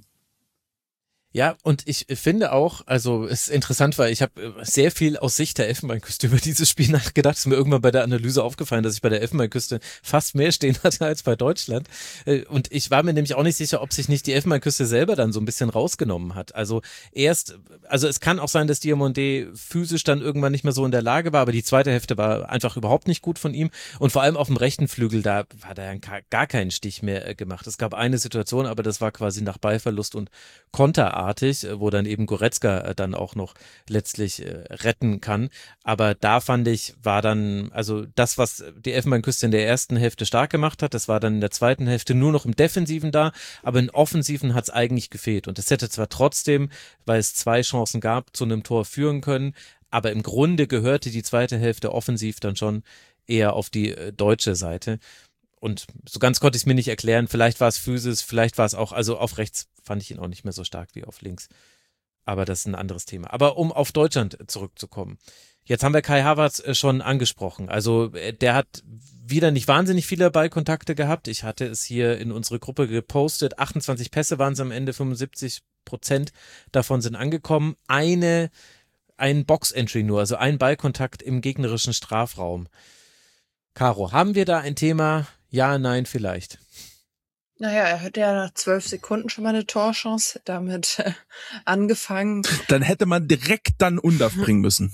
Ja, und ich finde auch, also es ist interessant, weil ich habe sehr viel aus Sicht der Elfenbeinküste über dieses Spiel nachgedacht. Es ist mir irgendwann bei der Analyse aufgefallen, dass ich bei der Elfenbeinküste fast mehr stehen hatte als bei Deutschland. Und ich war mir nämlich auch nicht sicher, ob sich nicht die Elfenbeinküste selber dann so ein bisschen rausgenommen hat. Also erst, also es kann auch sein, dass Diomandé physisch dann irgendwann nicht mehr so in der Lage war, aber die zweite Hälfte war einfach überhaupt nicht gut von ihm. Und vor allem auf dem rechten Flügel, da hat er gar keinen Stich mehr gemacht. Es gab eine Situation, aber das war quasi nach Ballverlust und Konterart, wo dann eben Goretzka dann auch noch letztlich äh, retten kann. Aber da fand ich, war dann, also das, was die Elfenbeinküste in der ersten Hälfte stark gemacht hat, das war dann in der zweiten Hälfte nur noch im Defensiven da, aber in Offensiven hat es eigentlich gefehlt. Und es hätte zwar trotzdem, weil es zwei Chancen gab, zu einem Tor führen können, aber im Grunde gehörte die zweite Hälfte offensiv dann schon eher auf die äh, deutsche Seite. Und so ganz konnte ich es mir nicht erklären. Vielleicht war es Physis, vielleicht war es auch, also auf rechts fand ich ihn auch nicht mehr so stark wie auf links. Aber das ist ein anderes Thema. Aber um auf Deutschland zurückzukommen. Jetzt haben wir Kai Havertz schon angesprochen. Also der hat wieder nicht wahnsinnig viele Ballkontakte gehabt. Ich hatte es hier in unsere Gruppe gepostet. achtundzwanzig Pässe waren es am Ende, fünfundsiebzig Prozent davon sind angekommen. Eine ein Box-Entry nur, also ein Ballkontakt im gegnerischen Strafraum. Caro, haben wir da ein Thema? Ja, nein, vielleicht. Naja, er hatte ja nach zwölf Sekunden schon mal eine Torchance damit äh, angefangen. Dann hätte man direkt dann Undav bringen müssen.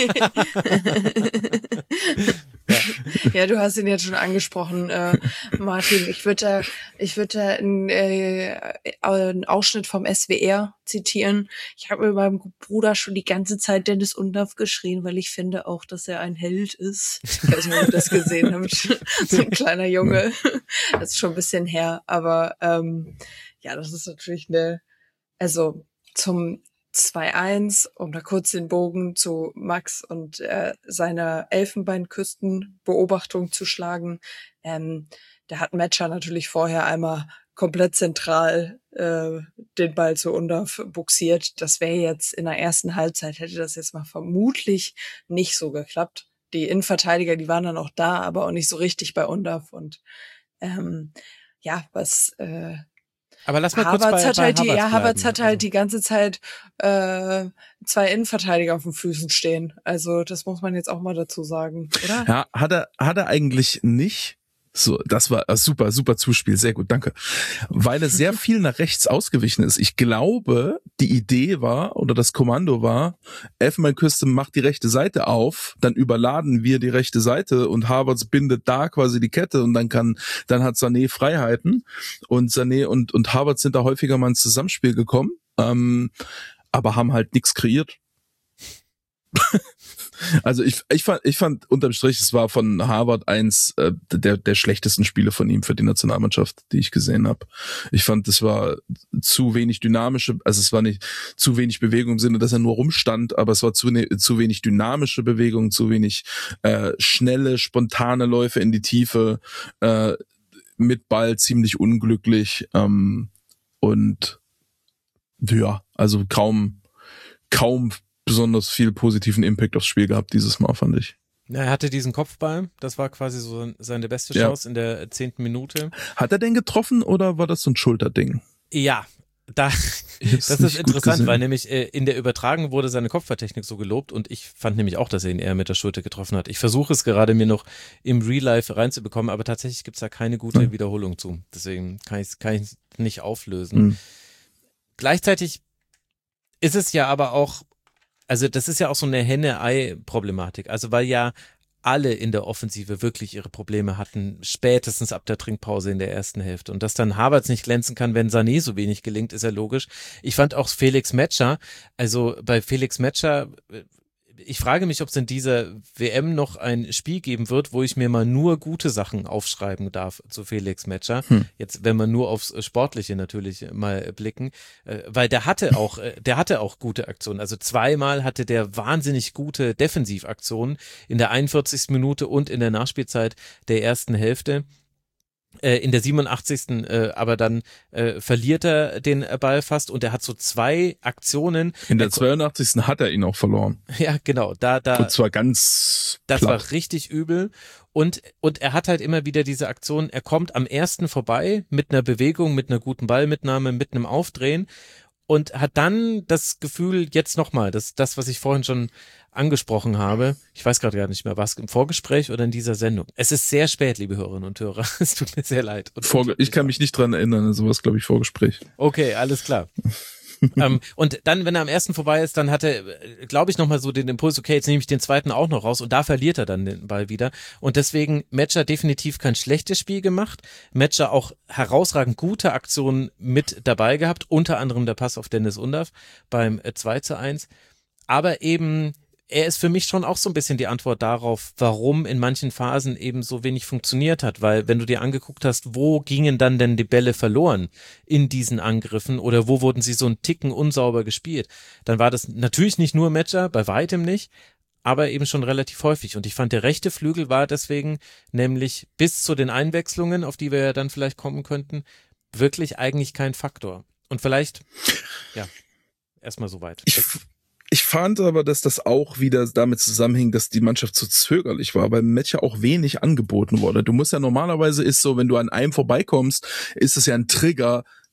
Ja, du hast ihn jetzt schon angesprochen, äh, Martin. Ich würde da, ich würde da einen, äh, einen Ausschnitt vom S W R zitieren. Ich habe mit meinem Bruder schon die ganze Zeit Dennis Undav geschrien, weil ich finde auch, dass er ein Held ist. Ich weiß nicht, ob ihr das gesehen habt. So ein kleiner Junge. Das ist schon ein bisschen her, aber ähm, ja, das ist natürlich eine, also zum zwei eins, um da kurz den Bogen zu Max und äh, seiner Elfenbeinküstenbeobachtung zu schlagen. Ähm, da hat Metscher natürlich vorher einmal komplett zentral äh, den Ball zu Undav buxiert. Das wäre jetzt in der ersten Halbzeit, hätte das jetzt mal vermutlich nicht so geklappt. Die Innenverteidiger, die waren dann auch da, aber auch nicht so richtig bei Undav. Und ähm, ja, was äh, Aber lass mal Havertz kurz bei, hat bei halt die, Havertz ja, Havertz bleiben. hat halt die ganze Zeit äh, zwei Innenverteidiger auf den Füßen stehen. Also das muss man jetzt auch mal dazu sagen, oder? Ja, hat er, hat er eigentlich nicht. So, das war äh, super, super Zuspiel, sehr gut, danke. Weil er sehr viel nach rechts ausgewichen ist. Ich glaube, die Idee war, oder das Kommando war, Elfenbeinküste macht die rechte Seite auf, dann überladen wir die rechte Seite und Havertz bindet da quasi die Kette und dann kann, dann hat Sané Freiheiten und Sané und, und Havertz sind da häufiger mal ins Zusammenspiel gekommen, ähm, aber haben halt nichts kreiert. Also ich, ich fand, ich fand unterm Strich, es war von Harvard eins äh, der der schlechtesten Spiele von ihm für die Nationalmannschaft, die ich gesehen habe. Ich fand, es war zu wenig dynamische, also es war nicht zu wenig Bewegung im Sinne, dass er nur rumstand, aber es war zu ne, zu wenig dynamische Bewegung, zu wenig äh, schnelle, spontane Läufe in die Tiefe, äh, mit Ball ziemlich unglücklich ähm, und ja, also kaum kaum besonders viel positiven Impact aufs Spiel gehabt dieses Mal, fand ich. Er hatte diesen Kopfball, das war quasi so seine beste Chance ja. in der zehnten Minute. Hat er den getroffen oder war das so ein Schulterding? Ja, da, das ist interessant, weil nämlich äh, in der Übertragung wurde seine Kopfballtechnik so gelobt und ich fand nämlich auch, dass er ihn eher mit der Schulter getroffen hat. Ich versuche es gerade mir noch im Real Life reinzubekommen, aber tatsächlich gibt es da keine gute hm. Wiederholung zu. Deswegen kann ich es kann ich nicht auflösen. Hm. Gleichzeitig ist es ja aber auch, also das ist ja auch so eine Henne-Ei-Problematik. Also weil ja alle in der Offensive wirklich ihre Probleme hatten, spätestens ab der Trinkpause in der ersten Hälfte. Und dass dann Havertz nicht glänzen kann, wenn Sané so wenig gelingt, ist ja logisch. Ich fand auch Felix Metscher, also bei Felix Metscher, ich frage mich, ob es in dieser W M noch ein Spiel geben wird, wo ich mir mal nur gute Sachen aufschreiben darf zu Felix Metscher. Hm. Jetzt, wenn man nur aufs Sportliche natürlich mal blicken, weil der hatte auch, der hatte auch gute Aktionen. Also zweimal hatte der wahnsinnig gute Defensivaktionen in der einundvierzigsten Minute und in der Nachspielzeit der ersten Hälfte. In der siebenundachtzigsten Äh, aber dann äh, verliert er den Ball fast und er hat so zwei Aktionen. In der zweiundachtzigsten hat er ihn auch verloren. Ja, genau. Da, da. Und zwar ganz Das platt. war richtig übel. Und, und er hat halt immer wieder diese Aktion, er kommt am ersten vorbei mit einer Bewegung, mit einer guten Ballmitnahme, mit einem Aufdrehen und hat dann das Gefühl, jetzt nochmal, das, das, was ich vorhin schon angesprochen habe, ich weiß gerade gar nicht mehr, was im Vorgespräch oder in dieser Sendung. Es ist sehr spät, liebe Hörerinnen und Hörer. Es tut mir sehr leid. Und Vorge- ich kann mich nicht dran erinnern, sowas glaube ich Vorgespräch. Okay, alles klar. ähm, und dann, wenn er am ersten vorbei ist, dann hat er, glaube ich, nochmal so den Impuls, okay, jetzt nehme ich den zweiten auch noch raus und da verliert er dann den Ball wieder. Und deswegen Metscher definitiv kein schlechtes Spiel gemacht. Metscher auch herausragend gute Aktionen mit dabei gehabt, unter anderem der Pass auf Dennis Undav beim zwei zu eins. Aber eben er ist für mich schon auch so ein bisschen die Antwort darauf, warum in manchen Phasen eben so wenig funktioniert hat, weil wenn du dir angeguckt hast, wo gingen dann denn die Bälle verloren in diesen Angriffen oder wo wurden sie so einen Ticken unsauber gespielt, dann war das natürlich nicht nur Metscher, bei weitem nicht, aber eben schon relativ häufig und ich fand, der rechte Flügel war deswegen nämlich bis zu den Einwechslungen, auf die wir ja dann vielleicht kommen könnten, wirklich eigentlich kein Faktor. Und vielleicht, ja, erstmal soweit. Ich Ich fand aber, dass das auch wieder damit zusammenhing, dass die Mannschaft zu zögerlich war, weil Metscher auch wenig angeboten wurde. Du musst ja normalerweise ist so, wenn du an einem vorbeikommst, ist es ja ein Trigger,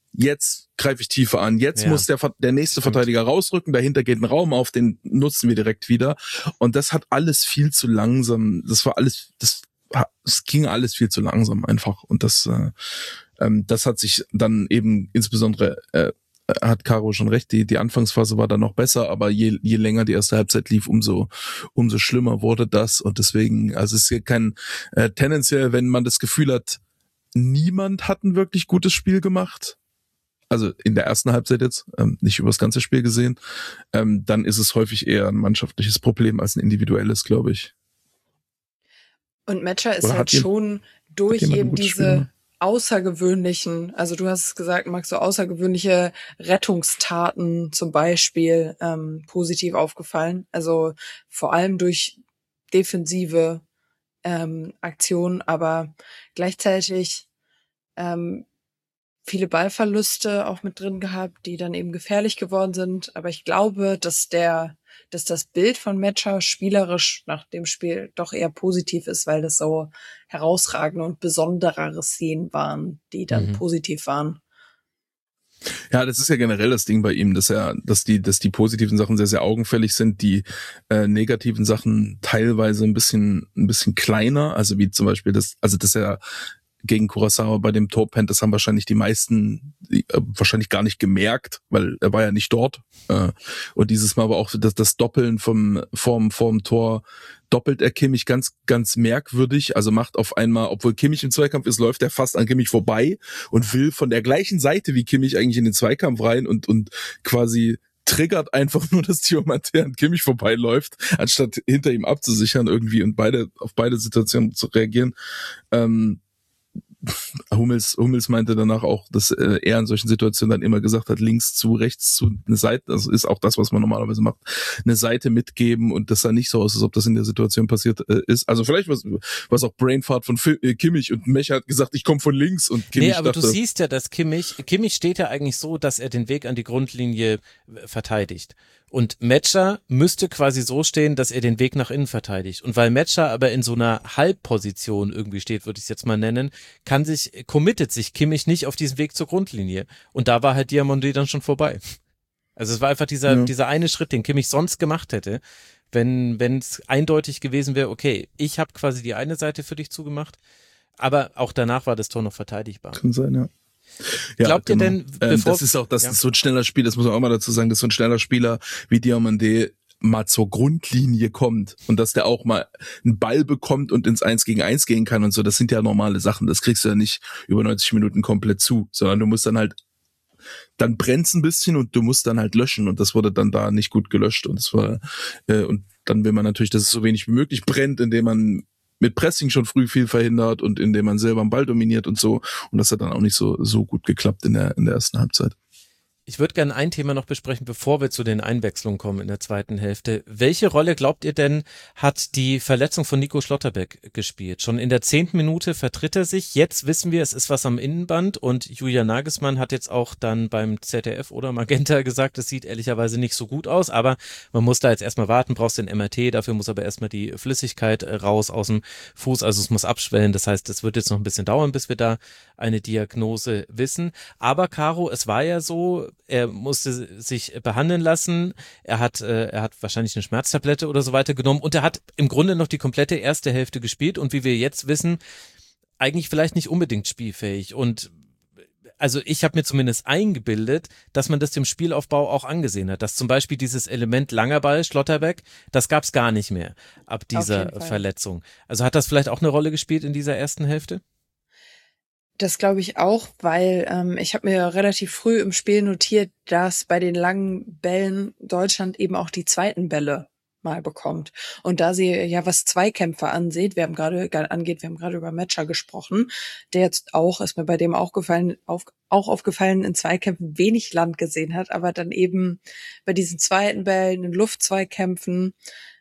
jetzt greife ich tiefer an, jetzt Ja. muss der, der nächste Stimmt. Verteidiger rausrücken, dahinter geht ein Raum auf, den nutzen wir direkt wieder. Und das hat alles viel zu langsam, das war alles, das, es ging alles viel zu langsam einfach. Und das, äh, ähm, das hat sich dann eben insbesondere, äh, hat Caro schon recht, die, die Anfangsphase war dann noch besser, aber je, je länger die erste Halbzeit lief, umso, umso schlimmer wurde das. Und deswegen, also es ist hier kein, äh, tendenziell, wenn man das Gefühl hat, niemand hat ein wirklich gutes Spiel gemacht, also in der ersten Halbzeit jetzt, ähm, nicht über das ganze Spiel gesehen, ähm, dann ist es häufig eher ein mannschaftliches Problem als ein individuelles, glaube ich. Und Metscher ist Oder halt hat jem- schon durch jemand ein eben gutes Spiel diese gemacht? außergewöhnlichen, also du hast es gesagt, Max, so außergewöhnliche Rettungstaten zum Beispiel ähm, positiv aufgefallen. Also vor allem durch defensive ähm, Aktionen, aber gleichzeitig ähm, viele Ballverluste auch mit drin gehabt, die dann eben gefährlich geworden sind. Aber ich glaube, dass der, dass das Bild von Metscher spielerisch nach dem Spiel doch eher positiv ist, weil das so herausragende und besonderere Szenen waren, die dann Mhm. positiv waren. Ja, das ist ja generell das Ding bei ihm, dass er, dass die, dass die positiven Sachen sehr, sehr augenfällig sind, die äh, negativen Sachen teilweise ein bisschen, ein bisschen kleiner, also wie zum Beispiel das, also dass er gegen Kurosawa bei dem Tor pennt, das haben wahrscheinlich die meisten die, äh, wahrscheinlich gar nicht gemerkt, weil er war ja nicht dort. Äh, und dieses Mal aber auch das, das Doppeln vom vorm vorm Tor doppelt er Kimmich ganz ganz merkwürdig, also macht auf einmal, obwohl Kimmich im Zweikampf ist, läuft er fast an Kimmich vorbei und will von der gleichen Seite wie Kimmich eigentlich in den Zweikampf rein und und quasi triggert einfach nur, dass Diomante an Kimmich vorbeiläuft, anstatt hinter ihm abzusichern irgendwie und beide auf beide Situationen zu reagieren. Ähm, Hummels, Hummels meinte danach auch, dass äh, er in solchen Situationen dann immer gesagt hat, links zu, rechts zu, eine Seite, das ist auch das, was man normalerweise macht, eine Seite mitgeben und das sah nicht so aus, als ob das in der Situation passiert äh, ist. Also vielleicht was, was auch Brainfart von Fi- äh, Kimmich und Mecha hat gesagt, ich komme von links und Kimmich Nee, aber dachte, du siehst ja, dass Kimmich, Kimmich steht ja eigentlich so, dass er den Weg an die Grundlinie äh, verteidigt. Und Metscher müsste quasi so stehen, dass er den Weg nach innen verteidigt. Und weil Metscher aber in so einer Halbposition irgendwie steht, würde ich es jetzt mal nennen, kann sich, committet sich Kimmich nicht auf diesen Weg zur Grundlinie. Und da war halt Diamonde dann schon vorbei. Also es war einfach dieser, Ja. dieser eine Schritt, den Kimmich sonst gemacht hätte, wenn wenn es eindeutig gewesen wäre, okay, ich habe quasi die eine Seite für dich zugemacht, aber auch danach war das Tor noch verteidigbar. kann sein, ja. Ja, Glaubt ihr denn, ähm, bevor- das ist auch, das ja. ist so ein schneller Spieler, das muss man auch mal dazu sagen, dass so ein schneller Spieler wie Diomande mal zur Grundlinie kommt und dass der auch mal einen Ball bekommt und ins Eins gegen Eins gehen kann und so, das sind ja normale Sachen, das kriegst du ja nicht über neunzig Minuten komplett zu, sondern du musst dann halt, dann brennt's ein bisschen und du musst dann halt löschen und das wurde dann da nicht gut gelöscht und das war, äh, und dann will man natürlich, dass es so wenig wie möglich brennt, indem man mit Pressing schon früh viel verhindert und indem man selber den Ball dominiert und so. Und das hat dann auch nicht so so gut geklappt in der in der ersten Halbzeit. Ich würde gerne ein Thema noch besprechen, bevor wir zu den Einwechslungen kommen in der zweiten Hälfte. Welche Rolle, glaubt ihr denn, hat die Verletzung von Nico Schlotterbeck gespielt? Schon in der zehnten Minute vertritt er sich. Jetzt wissen wir, es ist was am Innenband und Julian Nagelsmann hat jetzt auch dann beim Z D F oder Magenta gesagt, es sieht ehrlicherweise nicht so gut aus, aber man muss da jetzt erstmal warten, brauchst den M R T, dafür muss aber erstmal die Flüssigkeit raus aus dem Fuß, also es muss abschwellen. Das heißt, es wird jetzt noch ein bisschen dauern, bis wir da eine Diagnose wissen. Aber Caro, es war ja so, er musste sich behandeln lassen, er hat, äh, er hat wahrscheinlich eine Schmerztablette oder so weiter genommen und er hat im Grunde noch die komplette erste Hälfte gespielt und wie wir jetzt wissen, eigentlich vielleicht nicht unbedingt spielfähig und also ich habe mir zumindest eingebildet, dass man das dem Spielaufbau auch angesehen hat, dass zum Beispiel dieses Element langer Ball, Schlotterbeck, das gab es gar nicht mehr ab dieser jeden Fall. Verletzung. Also hat das vielleicht auch eine Rolle gespielt in dieser ersten Hälfte? Das glaube ich auch, weil ähm, ich habe mir relativ früh im Spiel notiert, dass bei den langen Bällen Deutschland eben auch die zweiten Bälle mal bekommt. Und da sie ja was Zweikämpfe ansieht, wir haben gerade angeht, wir haben gerade über Metscher gesprochen, der jetzt auch, ist mir bei dem auch gefallen, auf, auch aufgefallen, in Zweikämpfen wenig Land gesehen hat, aber dann eben bei diesen zweiten Bällen, in Luftzweikämpfen,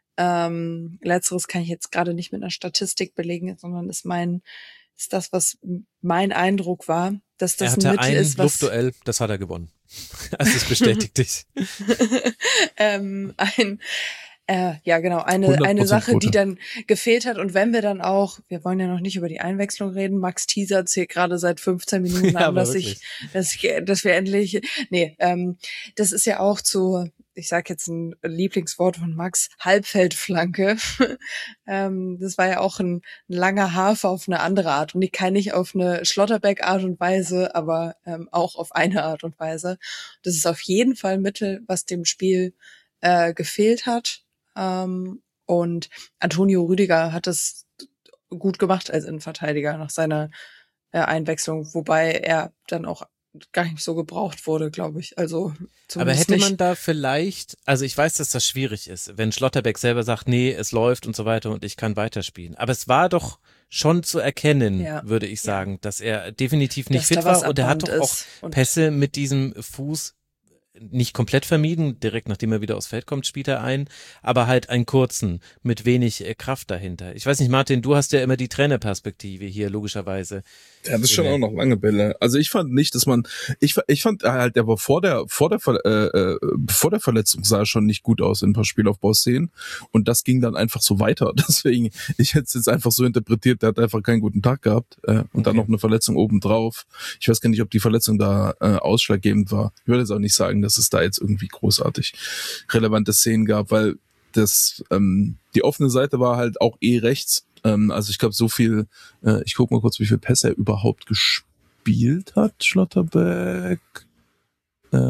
ähm, letzteres kann ich jetzt gerade nicht mit einer Statistik belegen, sondern ist mein ist das, was mein Eindruck war, dass das er hatte ein Mittel ein ist, was Luftduell, das hat er gewonnen. Also es bestätigt dich. ähm, ein Äh, ja, genau. Eine, eine Sache, Quote. Die dann gefehlt hat. Und wenn wir dann auch, wir wollen ja noch nicht über die Einwechslung reden, Max Thieser zählt gerade seit fünfzehn Minuten ja, an, dass ich, dass ich, dass wir endlich, nee, ähm, das ist ja auch zu, ich sag jetzt ein Lieblingswort von Max, Halbfeldflanke. ähm, das war ja auch ein, ein langer Hafer auf eine andere Art und nicht, nicht auf eine Schlotterbeck-Art und Weise, aber ähm, auch auf eine Art und Weise. Das ist auf jeden Fall ein Mittel, was dem Spiel äh, gefehlt hat. Ähm, und Antonio Rüdiger hat es gut gemacht als Innenverteidiger nach seiner äh, Einwechslung, wobei er dann auch gar nicht so gebraucht wurde, glaube ich. Also aber hätte nicht. man da vielleicht, also ich weiß, dass das schwierig ist, wenn Schlotterbeck selber sagt, nee, es läuft und so weiter und ich kann weiterspielen. Aber es war doch schon zu erkennen, ja. würde ich sagen, ja. dass er definitiv nicht dass fit war und er hat doch auch Pässe mit diesem Fuß nicht komplett vermieden, direkt nachdem er wieder aufs Feld kommt, spielt er ein, aber halt einen kurzen, mit wenig äh, Kraft dahinter. Ich weiß nicht, Martin, du hast ja immer die Trainerperspektive hier, logischerweise. Ja, das ist schon auch noch lange Bälle. Also ich fand nicht, dass man, ich, ich fand halt, der war vor der, vor der, äh, vor der Verletzung sah er schon nicht gut aus in ein paar Spielaufbauszenen und das ging dann einfach so weiter. Deswegen, ich hätte es jetzt einfach so interpretiert, der hat einfach keinen guten Tag gehabt äh, und okay. dann noch eine Verletzung obendrauf. Ich weiß gar nicht, ob die Verletzung da äh, ausschlaggebend war. Ich würde jetzt auch nicht sagen, dass es da jetzt irgendwie großartig relevante Szenen gab, weil das ähm, die offene Seite war halt auch eh rechts. Ähm, also ich glaube so viel, äh, ich guck mal kurz, wie viel Pässe er überhaupt gespielt hat, Schlotterbeck. Äh,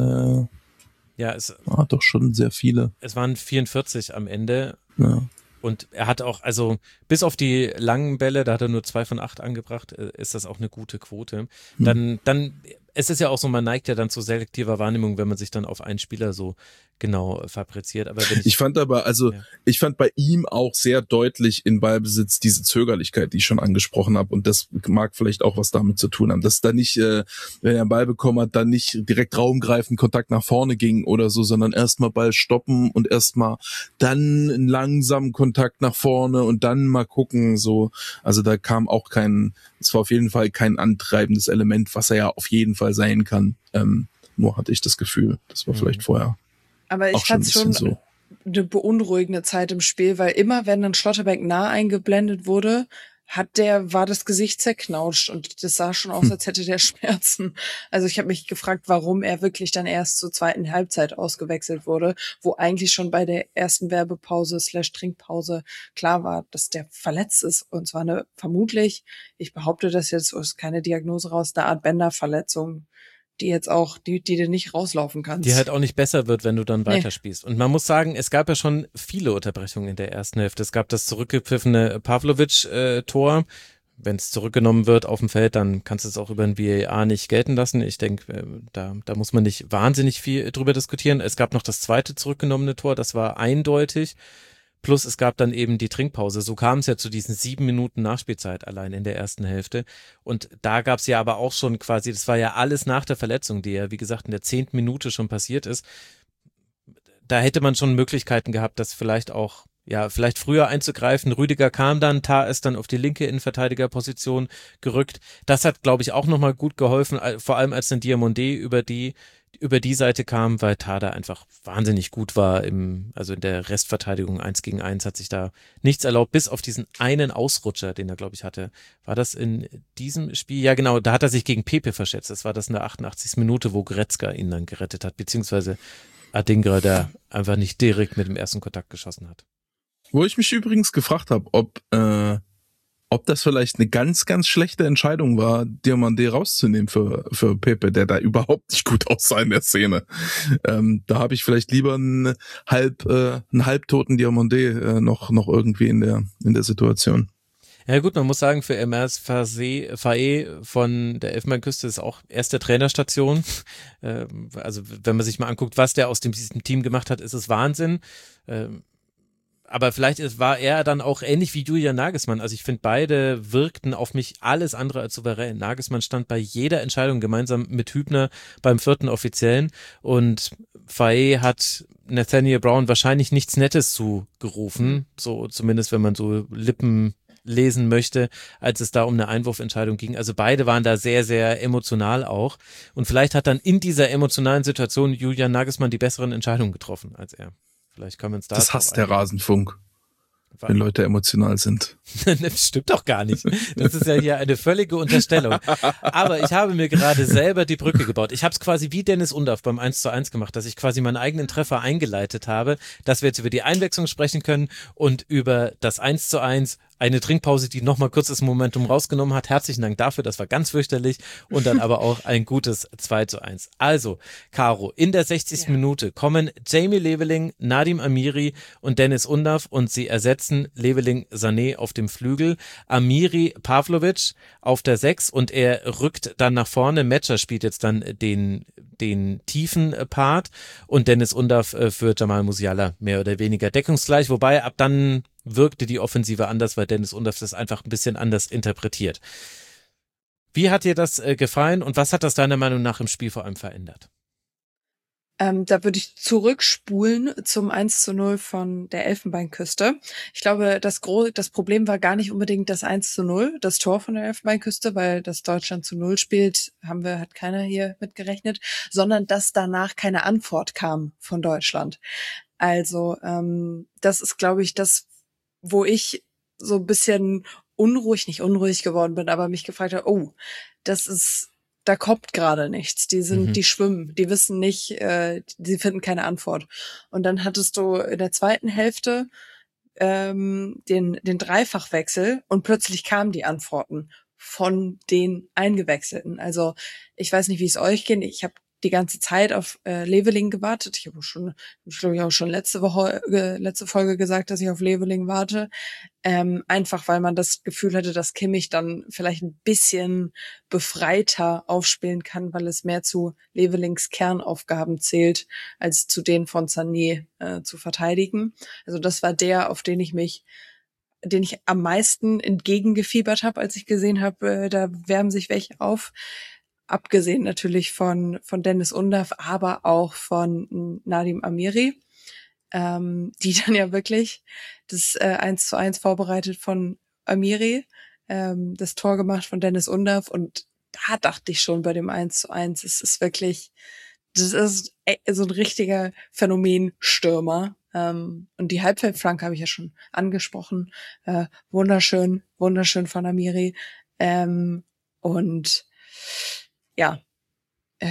ja, es ah, doch schon sehr viele. Es waren vierundvierzig am Ende. Ja. Und er hat auch, also bis auf die langen Bälle, da hat er nur zwei von acht angebracht, ist das auch eine gute Quote. Dann, dann, es ist ja auch so, man neigt ja dann zu selektiver Wahrnehmung, wenn man sich dann auf einen Spieler so genau fabriziert. Aber wenn ich, ich fand aber, also ja. ich fand bei ihm auch sehr deutlich in Ballbesitz diese Zögerlichkeit, die ich schon angesprochen habe. Und das mag vielleicht auch was damit zu tun haben, dass da nicht, äh, wenn er einen Ball bekommen hat, dann nicht direkt Raum greifen, Kontakt nach vorne ging oder so, sondern erstmal Ball stoppen und erstmal dann einen langsamen Kontakt nach vorne und dann mal gucken, so. Also da kam auch kein, es war auf jeden Fall kein antreibendes Element, was er ja auf jeden Fall sein kann. Ähm, nur hatte ich das Gefühl, das war mhm. vielleicht vorher. Aber ich fand es schon so. eine beunruhigende Zeit im Spiel, weil immer, wenn dann Schlotterbeck nah eingeblendet wurde, hat der, war das Gesicht zerknautscht und das sah schon aus, hm. als hätte der Schmerzen. Also ich habe mich gefragt, warum er wirklich dann erst zur zweiten Halbzeit ausgewechselt wurde, wo eigentlich schon bei der ersten Werbepause slash Trinkpause klar war, dass der verletzt ist. Und zwar eine, vermutlich, ich behaupte das jetzt, ist keine Diagnose raus, eine Art Bänderverletzung, die jetzt auch, die, die du nicht rauslaufen kannst. Die halt auch nicht besser wird, wenn du dann weiterspielst. Nee. Und man muss sagen, es gab ja schon viele Unterbrechungen in der ersten Hälfte. Es gab das zurückgepfiffene Pavlovic-Tor. Wenn es zurückgenommen wird auf dem Feld, dann kannst du es auch über ein V A R nicht gelten lassen. Ich denke, da, da muss man nicht wahnsinnig viel drüber diskutieren. Es gab noch das zweite zurückgenommene Tor, das war eindeutig. Plus es gab dann eben die Trinkpause. So kam es ja zu diesen sieben Minuten Nachspielzeit allein in der ersten Hälfte. Und da gab es ja aber auch schon quasi, das war ja alles nach der Verletzung, die ja, wie gesagt, in der zehnten Minute schon passiert ist. Da hätte man schon Möglichkeiten gehabt, das vielleicht auch, ja, vielleicht früher einzugreifen. Rüdiger kam dann, Tah ist dann auf die linke Innenverteidigerposition gerückt. Das hat, glaube ich, auch nochmal gut geholfen, vor allem als dann Diomandé über die über die Seite kam, weil Tada einfach wahnsinnig gut war im, also in der Restverteidigung eins gegen eins hat sich da nichts erlaubt, bis auf diesen einen Ausrutscher, den er, glaube ich, hatte. War das in diesem Spiel? Ja, genau, da hat er sich gegen Pepe verschätzt. Das war das in der achtundachtzigsten Minute, wo Goretzka ihn dann gerettet hat, beziehungsweise Adingra, der einfach nicht direkt mit dem ersten Kontakt geschossen hat. Wo ich mich übrigens gefragt habe, ob äh, ob das vielleicht eine ganz, ganz schlechte Entscheidung war, Diomandé rauszunehmen für für Pepe, der da überhaupt nicht gut aussah in der Szene. Ähm, da habe ich vielleicht lieber einen halb äh, einen halbtoten Diomandé äh, noch noch irgendwie in der in der Situation. Ja gut, man muss sagen, für M R S Faé von der Elfenbeinküste ist auch erste Trainerstation. Also wenn man sich mal anguckt, was der aus dem, diesem Team gemacht hat, ist es Wahnsinn. Aber vielleicht war er dann auch ähnlich wie Julian Nagelsmann. Also ich finde, beide wirkten auf mich alles andere als souverän. Nagelsmann stand bei jeder Entscheidung gemeinsam mit Hübner beim vierten Offiziellen und Faé hat Nathaniel Brown wahrscheinlich nichts Nettes zugerufen, so zumindest wenn man so Lippen lesen möchte, als es da um eine Einwurfentscheidung ging. Also beide waren da sehr, sehr emotional auch. Und vielleicht hat dann in dieser emotionalen Situation Julian Nagelsmann die besseren Entscheidungen getroffen als er. Vielleicht können wir uns da. Das hasst der Rasenfunk, wenn Leute emotional sind. Das stimmt doch gar nicht. Das ist ja hier eine völlige Unterstellung. Aber ich habe mir gerade selber die Brücke gebaut. Ich habe es quasi wie Dennis Undaff beim eins zu eins gemacht, dass ich quasi meinen eigenen Treffer eingeleitet habe, dass wir jetzt über die Einwechslung sprechen können und über das eins zu eins, eine Trinkpause, die nochmal kurz das Momentum rausgenommen hat. Herzlichen Dank dafür, das war ganz fürchterlich. Und dann aber auch ein gutes zwei zu eins. Also, Caro, in der sechzigsten Ja. Minute kommen Jamie Leveling, Nadim Amiri und Dennis Undaff und sie ersetzen Leveling Sané auf dem Flügel, Amiri Pavlovic auf der sechs und er rückt dann nach vorne. Metscher spielt jetzt dann den den tiefen Part und Dennis Undaff für Jamal Musiala mehr oder weniger deckungsgleich, wobei ab dann wirkte die Offensive anders, weil Dennis Undaff das einfach ein bisschen anders interpretiert. Wie hat dir das gefallen und was hat das deiner Meinung nach im Spiel vor allem verändert? Ähm, da würde ich zurückspulen zum eins zu null von der Elfenbeinküste. Ich glaube, das, Gro- das Problem war gar nicht unbedingt das eins zu null, das Tor von der Elfenbeinküste, weil das Deutschland zu null spielt, haben wir, hat keiner hier mitgerechnet, sondern dass danach keine Antwort kam von Deutschland. Also ähm, das ist, glaube ich, das, wo ich so ein bisschen unruhig, nicht unruhig geworden bin, aber mich gefragt habe, oh, das ist da kommt gerade nichts. Die sind, mhm. die schwimmen, die wissen nicht, äh, die finden keine Antwort. Und dann hattest du in der zweiten Hälfte ähm, den den Dreifachwechsel und plötzlich kamen die Antworten von den Eingewechselten. Also ich weiß nicht, wie es euch geht. Ich habe die ganze Zeit auf äh, Leveling gewartet. Ich habe schon, ich glaube ich auch schon letzte Woche, äh, letzte Folge gesagt, dass ich auf Leveling warte. Ähm, einfach, weil man das Gefühl hatte, dass Kimmich dann vielleicht ein bisschen befreiter aufspielen kann, weil es mehr zu Levelings Kernaufgaben zählt, als zu denen von Sané äh, zu verteidigen. Also das war der, auf den ich mich den ich am meisten entgegengefiebert habe, als ich gesehen habe, äh, da wärmen sich welche auf. Abgesehen natürlich von von Dennis Undaff, aber auch von Nadim Amiri, ähm, die dann ja wirklich das äh, eins zu eins vorbereitet von Amiri, ähm, das Tor gemacht von Dennis Undaff und da dachte ich schon bei dem eins zu eins, es ist wirklich, das ist so ein richtiger Phänomenstürmer. Ähm, und die Halbfeldflanke habe ich ja schon angesprochen, äh, wunderschön, wunderschön von Amiri ähm, und ja, äh,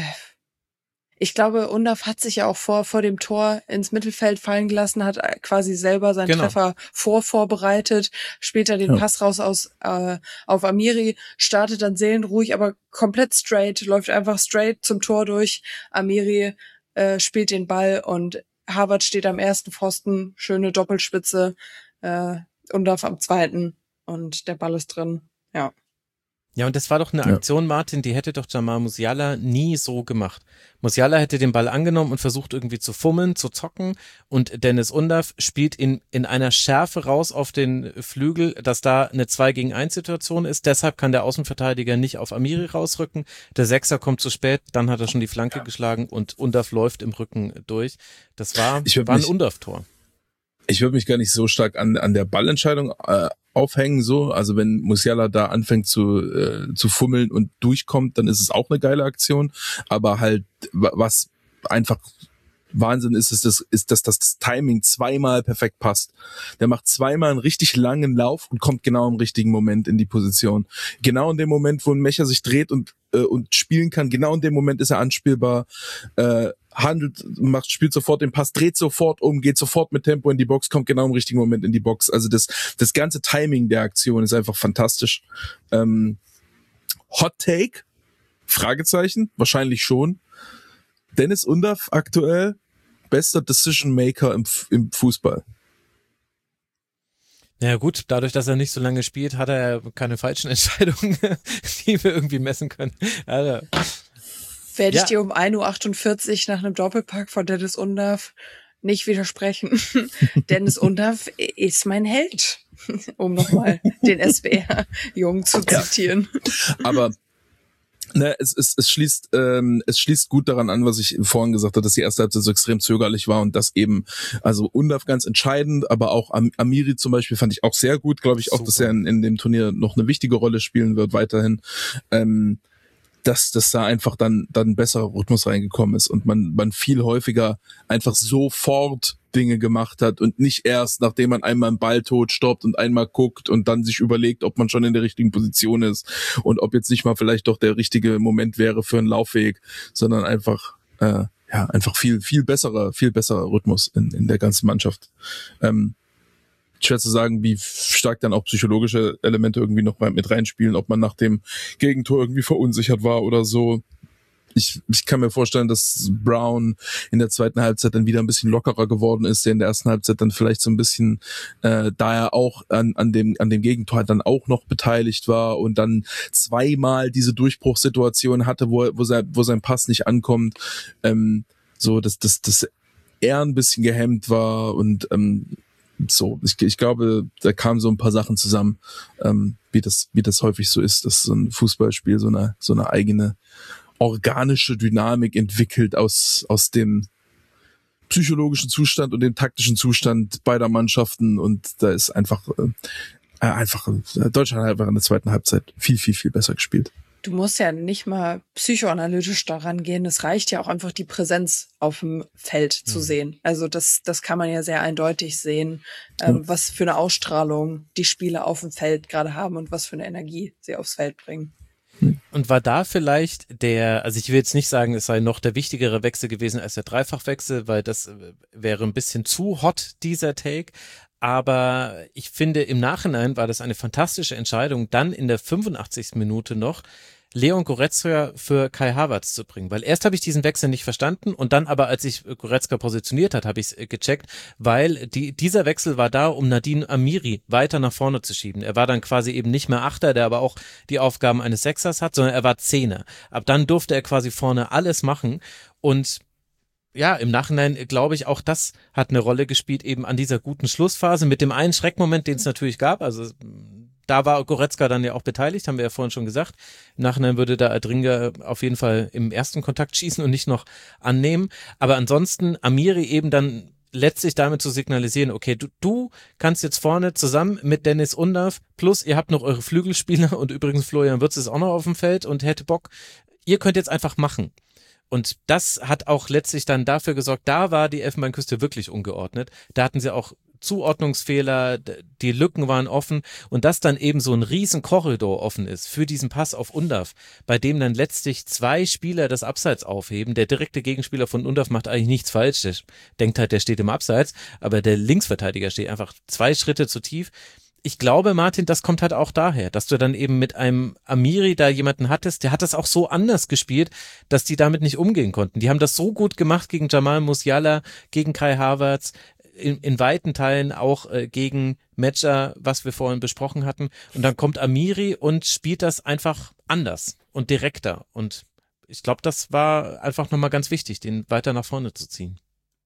ich glaube, Undaff hat sich ja auch vor vor dem Tor ins Mittelfeld fallen gelassen, hat quasi selber seinen genau. Treffer vorvorbereitet, spielt dann den ja. Pass raus aus äh, auf Amiri, startet dann seelenruhig, aber komplett straight, läuft einfach straight zum Tor durch. Amiri äh, spielt den Ball und Havertz steht am ersten Pfosten, schöne Doppelspitze, äh, Undaff am zweiten und der Ball ist drin, ja. Ja, und das war doch eine Aktion, Martin, die hätte doch Jamal Musiala nie so gemacht. Musiala hätte den Ball angenommen und versucht irgendwie zu fummeln, zu zocken und Dennis Undaff spielt in, in einer Schärfe raus auf den Flügel, dass da eine zwei gegen eins Situation ist. Deshalb kann der Außenverteidiger nicht auf Amiri rausrücken. Der Sechser kommt zu spät, dann hat er schon die Flanke geschlagen und Undaff läuft im Rücken durch. Das war, war ein Undaff-Tor. Ich würde mich gar nicht so stark an an der Ballentscheidung äh, aufhängen, so. Also wenn Musiala da anfängt zu äh, zu fummeln und durchkommt, dann ist es auch eine geile Aktion. Aber halt, was einfach Wahnsinn ist, ist, das, ist, dass das Timing zweimal perfekt passt. Der macht zweimal einen richtig langen Lauf und kommt genau im richtigen Moment in die Position. Genau in dem Moment, wo ein Mecher sich dreht und äh, und spielen kann, genau in dem Moment ist er anspielbar. Äh, handelt, macht, spielt sofort den Pass, dreht sofort um, geht sofort mit Tempo in die Box, kommt genau im richtigen Moment in die Box. Also das, das ganze Timing der Aktion ist einfach fantastisch. Ähm, Hot Take? Fragezeichen? Wahrscheinlich schon. Dennis Undaff aktuell bester Decision Maker im, im Fußball. Ja gut, dadurch, dass er nicht so lange spielt, hat er keine falschen Entscheidungen, die wir irgendwie messen können. Also, Werde ja. ich dir um ein Uhr achtundvierzig nach einem Doppelpack von Dennis Undaff nicht widersprechen. Dennis Undaff ist mein Held, um nochmal den S W R-Jungen zu zitieren. Ja. Aber ne, es, es, es schließt ähm, es schließt gut daran an, was ich vorhin gesagt habe, dass die erste Halbzeit so extrem zögerlich war und das eben, also Undaff ganz entscheidend, aber auch Am- Amiri zum Beispiel fand ich auch sehr gut, glaube ich auch, Super. Dass er in, in dem Turnier noch eine wichtige Rolle spielen wird weiterhin. Ähm, dass dass da einfach dann dann ein besserer Rhythmus reingekommen ist und man man viel häufiger einfach sofort Dinge gemacht hat und nicht erst, nachdem man einmal einen Ball tot stoppt und einmal guckt und dann sich überlegt, ob man schon in der richtigen Position ist und ob jetzt nicht mal vielleicht doch der richtige Moment wäre für einen Laufweg, sondern einfach äh, ja einfach viel viel besserer viel besserer Rhythmus in, in der ganzen Mannschaft. Ähm, schwer zu sagen, wie stark dann auch psychologische Elemente irgendwie noch mit reinspielen, ob man nach dem Gegentor irgendwie verunsichert war oder so. Ich, ich kann mir vorstellen, dass Brown in der zweiten Halbzeit dann wieder ein bisschen lockerer geworden ist, der in der ersten Halbzeit dann vielleicht so ein bisschen, äh, da er auch an, an dem an dem Gegentor dann auch noch beteiligt war und dann zweimal diese Durchbruchssituation hatte, wo wo sein, wo sein Pass nicht ankommt, ähm, so dass dass dass er ein bisschen gehemmt war und ähm, so, ich, ich glaube, da kamen so ein paar Sachen zusammen, ähm, wie das wie das häufig so ist, dass so ein Fußballspiel so eine so eine eigene organische Dynamik entwickelt aus aus dem psychologischen Zustand und dem taktischen Zustand beider Mannschaften, und da ist einfach äh, einfach äh, Deutschland hat einfach in der zweiten Halbzeit viel viel viel besser gespielt. Du musst ja nicht mal psychoanalytisch daran gehen. Es reicht ja auch einfach, die Präsenz auf dem Feld zu mhm. sehen. Also das das kann man ja sehr eindeutig sehen, ähm, ja. was für eine Ausstrahlung die Spieler auf dem Feld gerade haben und was für eine Energie sie aufs Feld bringen. Und war da vielleicht der, also ich will jetzt nicht sagen, es sei noch der wichtigere Wechsel gewesen als der Dreifachwechsel, weil das wäre ein bisschen zu hot, dieser Take. Aber ich finde, im Nachhinein war das eine fantastische Entscheidung, dann in der fünfundachtzigsten Minute noch Leon Goretzka für Kai Havertz zu bringen, weil erst habe ich diesen Wechsel nicht verstanden und dann aber, als sich Goretzka positioniert hat, habe ich es gecheckt, weil die, dieser Wechsel war da, um Nadine Amiri weiter nach vorne zu schieben. Er war dann quasi eben nicht mehr Achter, der aber auch die Aufgaben eines Sechsers hat, sondern er war Zehner. Ab dann durfte er quasi vorne alles machen, und ja, im Nachhinein glaube ich, auch das hat eine Rolle gespielt, eben an dieser guten Schlussphase mit dem einen Schreckmoment, den es natürlich gab. Also da war Goretzka dann ja auch beteiligt, haben wir ja vorhin schon gesagt. Im Nachhinein würde da Adringer auf jeden Fall im ersten Kontakt schießen und nicht noch annehmen. Aber ansonsten Amiri eben dann letztlich damit zu signalisieren, okay, du, du kannst jetzt vorne zusammen mit Dennis Undav, plus ihr habt noch eure Flügelspieler, und übrigens Florian Wirtz ist auch noch auf dem Feld und hätte Bock, ihr könnt jetzt einfach machen. Und das hat auch letztlich dann dafür gesorgt, da war die Elfenbeinküste wirklich ungeordnet. Da hatten sie auch Zuordnungsfehler, die Lücken waren offen, und dass dann eben so ein riesen Korridor offen ist für diesen Pass auf Undav, bei dem dann letztlich zwei Spieler das Abseits aufheben. Der direkte Gegenspieler von Undav macht eigentlich nichts falsch, der denkt halt, der steht im Abseits, aber der Linksverteidiger steht einfach zwei Schritte zu tief. Ich glaube, Martin, das kommt halt auch daher, dass du dann eben mit einem Amiri da jemanden hattest, der hat das auch so anders gespielt, dass die damit nicht umgehen konnten. Die haben das so gut gemacht gegen Jamal Musiala, gegen Kai Havertz, in, in weiten Teilen auch äh, gegen Metscher, was wir vorhin besprochen hatten. Und dann kommt Amiri und spielt das einfach anders und direkter. Und ich glaube, das war einfach nochmal ganz wichtig, den weiter nach vorne zu ziehen.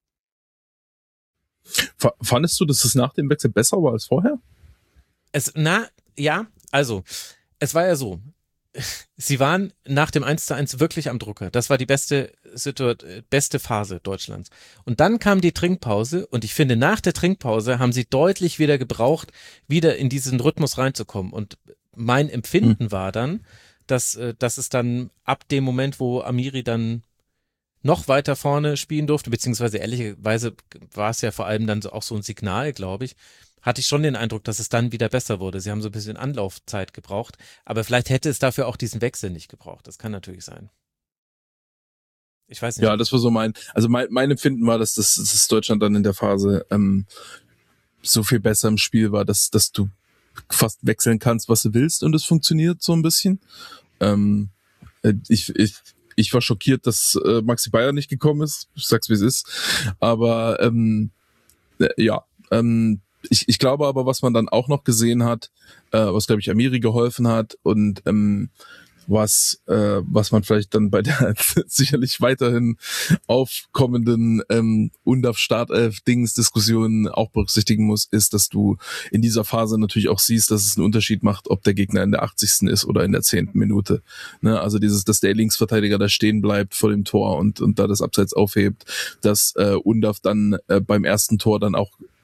Fandest du, dass es nach dem Wechsel besser war als vorher? Es, na, ja, also, es war ja so, sie waren nach dem eins zu eins wirklich am Drucker. Das war die beste Situation, beste Phase Deutschlands. Und dann kam die Trinkpause, und ich finde, nach der Trinkpause haben sie deutlich wieder gebraucht, wieder in diesen Rhythmus reinzukommen. Und mein Empfinden hm. war dann, dass, dass es dann ab dem Moment, wo Amiri dann noch weiter vorne spielen durfte, beziehungsweise ehrlicherweise war es ja vor allem dann auch so ein Signal, glaube ich, hatte ich schon den Eindruck, dass es dann wieder besser wurde. Sie haben so ein bisschen Anlaufzeit gebraucht, aber vielleicht hätte es dafür auch diesen Wechsel nicht gebraucht. Das kann natürlich sein. Ich weiß nicht. Ja, das war so mein, also mein, mein Empfinden war, dass das, dass Deutschland dann in der Phase ähm, so viel besser im Spiel war, dass, dass du fast wechseln kannst, was du willst, und es funktioniert so ein bisschen. Ähm, ich, ich, ich war schockiert, dass äh, Maxi Bayer nicht gekommen ist. Ich sag's, wie es ist. Aber ähm, äh, ja, ähm, Ich, ich glaube aber, was man dann auch noch gesehen hat, äh, was, glaube ich, Amiri geholfen hat, und ähm, was äh, was man vielleicht dann bei der sicherlich weiterhin aufkommenden ähm, Undav-Startelf-Dings-Diskussionen auch berücksichtigen muss, ist, dass du in dieser Phase natürlich auch siehst, dass es einen Unterschied macht, ob der Gegner in der achtzigsten ist oder in der zehnten Minute. Ne? Also dieses, dass der Linksverteidiger da stehen bleibt vor dem Tor und und da das Abseits aufhebt, dass äh, Undav dann äh, beim ersten Tor dann auch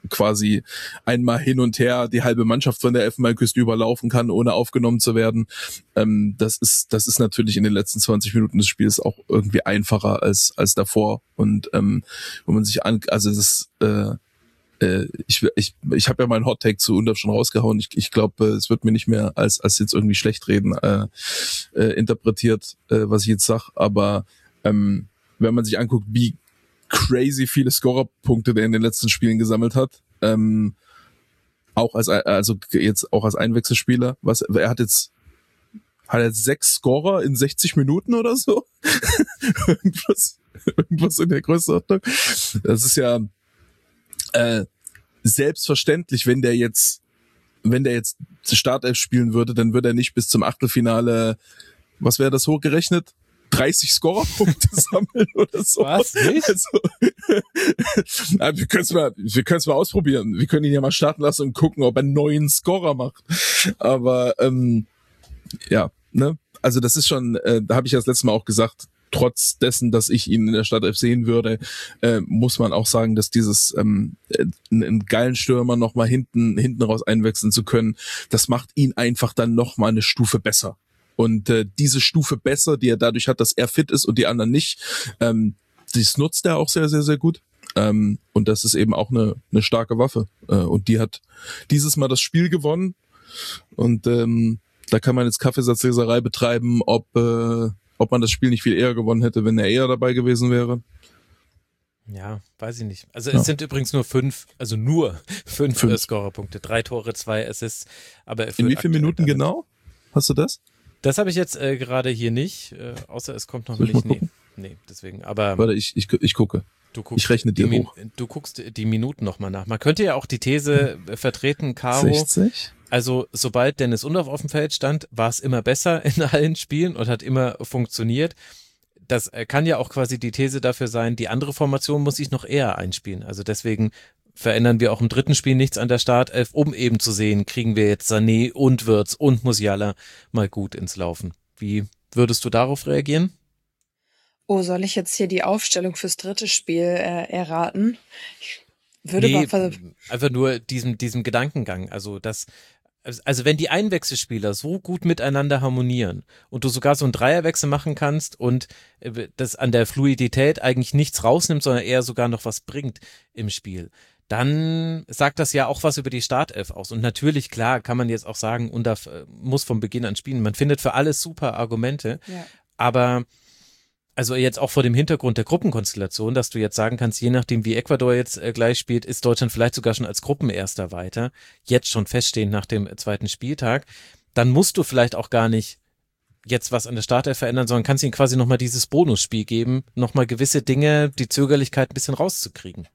quasi einmal hin und her die halbe Mannschaft von der Elfenbeinküste überlaufen kann, ohne aufgenommen zu werden. Ähm, das ist, das ist natürlich in den letzten zwanzig Minuten des Spiels auch irgendwie einfacher als, als davor. Und, ähm, wenn man sich an, also das, äh, äh, ich, ich, ich habe ja meinen Hot Take zu Undaf schon rausgehauen. Ich, ich glaube, äh, es wird mir nicht mehr als, als jetzt irgendwie schlecht reden, äh, äh, interpretiert, äh, was ich jetzt sag. Aber, ähm, wenn man sich anguckt, wie crazy viele Scorerpunkte der in den letzten Spielen gesammelt hat, ähm, auch als also jetzt auch als Einwechselspieler, was er hat jetzt hat jetzt sechs Scorer in sechzig Minuten oder so, irgendwas, irgendwas in der Größenordnung. Das ist ja äh, selbstverständlich, wenn der jetzt wenn der jetzt Startelf spielen würde, dann würde er nicht bis zum Achtelfinale, was wäre das hochgerechnet? dreißig Scorerpunkte sammeln oder so. Was? Nicht? Also, wir können es mal, wir können es mal ausprobieren. Wir können ihn ja mal starten lassen und gucken, ob er einen neuen Scorer macht. Aber ähm, ja, ne, also das ist schon, äh, da habe ich ja das letzte Mal auch gesagt, trotz dessen, dass ich ihn in der Startelf sehen würde, äh, muss man auch sagen, dass dieses ähm, einen, einen geilen Stürmer noch mal hinten hinten raus einwechseln zu können, das macht ihn einfach dann noch mal eine Stufe besser. Und äh, diese Stufe besser, die er dadurch hat, dass er fit ist und die anderen nicht, ähm, das nutzt er auch sehr, sehr, sehr gut. Ähm, und das ist eben auch eine, eine starke Waffe. Äh, und die hat dieses Mal das Spiel gewonnen. Und ähm, da kann man jetzt Kaffeesatzleserei betreiben, ob äh, ob man das Spiel nicht viel eher gewonnen hätte, wenn er eher dabei gewesen wäre. Ja, weiß ich nicht. Also Ja. es sind übrigens nur fünf, also nur fünf, Fünf. Äh, Scorerpunkte. Drei Tore, zwei Assists. Aber er In führt wie vielen aktuell Minuten damit. genau? Hast du das? Das habe ich jetzt äh, gerade hier nicht, äh, außer es kommt noch Soll ich nicht. mal Nee, gucken? nee, deswegen. Aber Warte, ich, ich, ich gucke. du guckst ich rechne die dir Min- hoch. Du guckst die Minuten nochmal nach. Man könnte ja auch die These äh, vertreten, Caro, sechzig? also sobald Dennis Undorf auf dem Feld stand, war es immer besser in allen Spielen und hat immer funktioniert. Das äh, kann ja auch quasi die These dafür sein, die andere Formation muss sich noch eher einspielen. Also deswegen verändern wir auch im dritten Spiel nichts an der Startelf, um eben zu sehen, kriegen wir jetzt Sané und Wirtz und Musiala mal gut ins Laufen. Wie würdest du darauf reagieren? Oh, soll ich jetzt hier die Aufstellung fürs dritte Spiel äh, erraten? Ich würde Nee, mal vers- einfach nur diesem, diesem Gedankengang. Also das, also wenn die Einwechselspieler so gut miteinander harmonieren und du sogar so einen Dreierwechsel machen kannst und äh, das an der Fluidität eigentlich nichts rausnimmt, sondern eher sogar noch was bringt im Spiel, dann sagt das ja auch was über die Startelf aus. Und natürlich, klar, kann man jetzt auch sagen, Undaf äh, muss von Beginn an spielen. Man findet für alles super Argumente, ja. aber also jetzt auch vor dem Hintergrund der Gruppenkonstellation, dass du jetzt sagen kannst, je nachdem wie Ecuador jetzt äh, gleich spielt, ist Deutschland vielleicht sogar schon als Gruppenerster weiter, jetzt schon feststehend nach dem zweiten Spieltag, dann musst du vielleicht auch gar nicht jetzt was an der Startelf verändern, sondern kannst ihnen quasi nochmal dieses Bonusspiel geben, nochmal gewisse Dinge, die Zögerlichkeit ein bisschen rauszukriegen.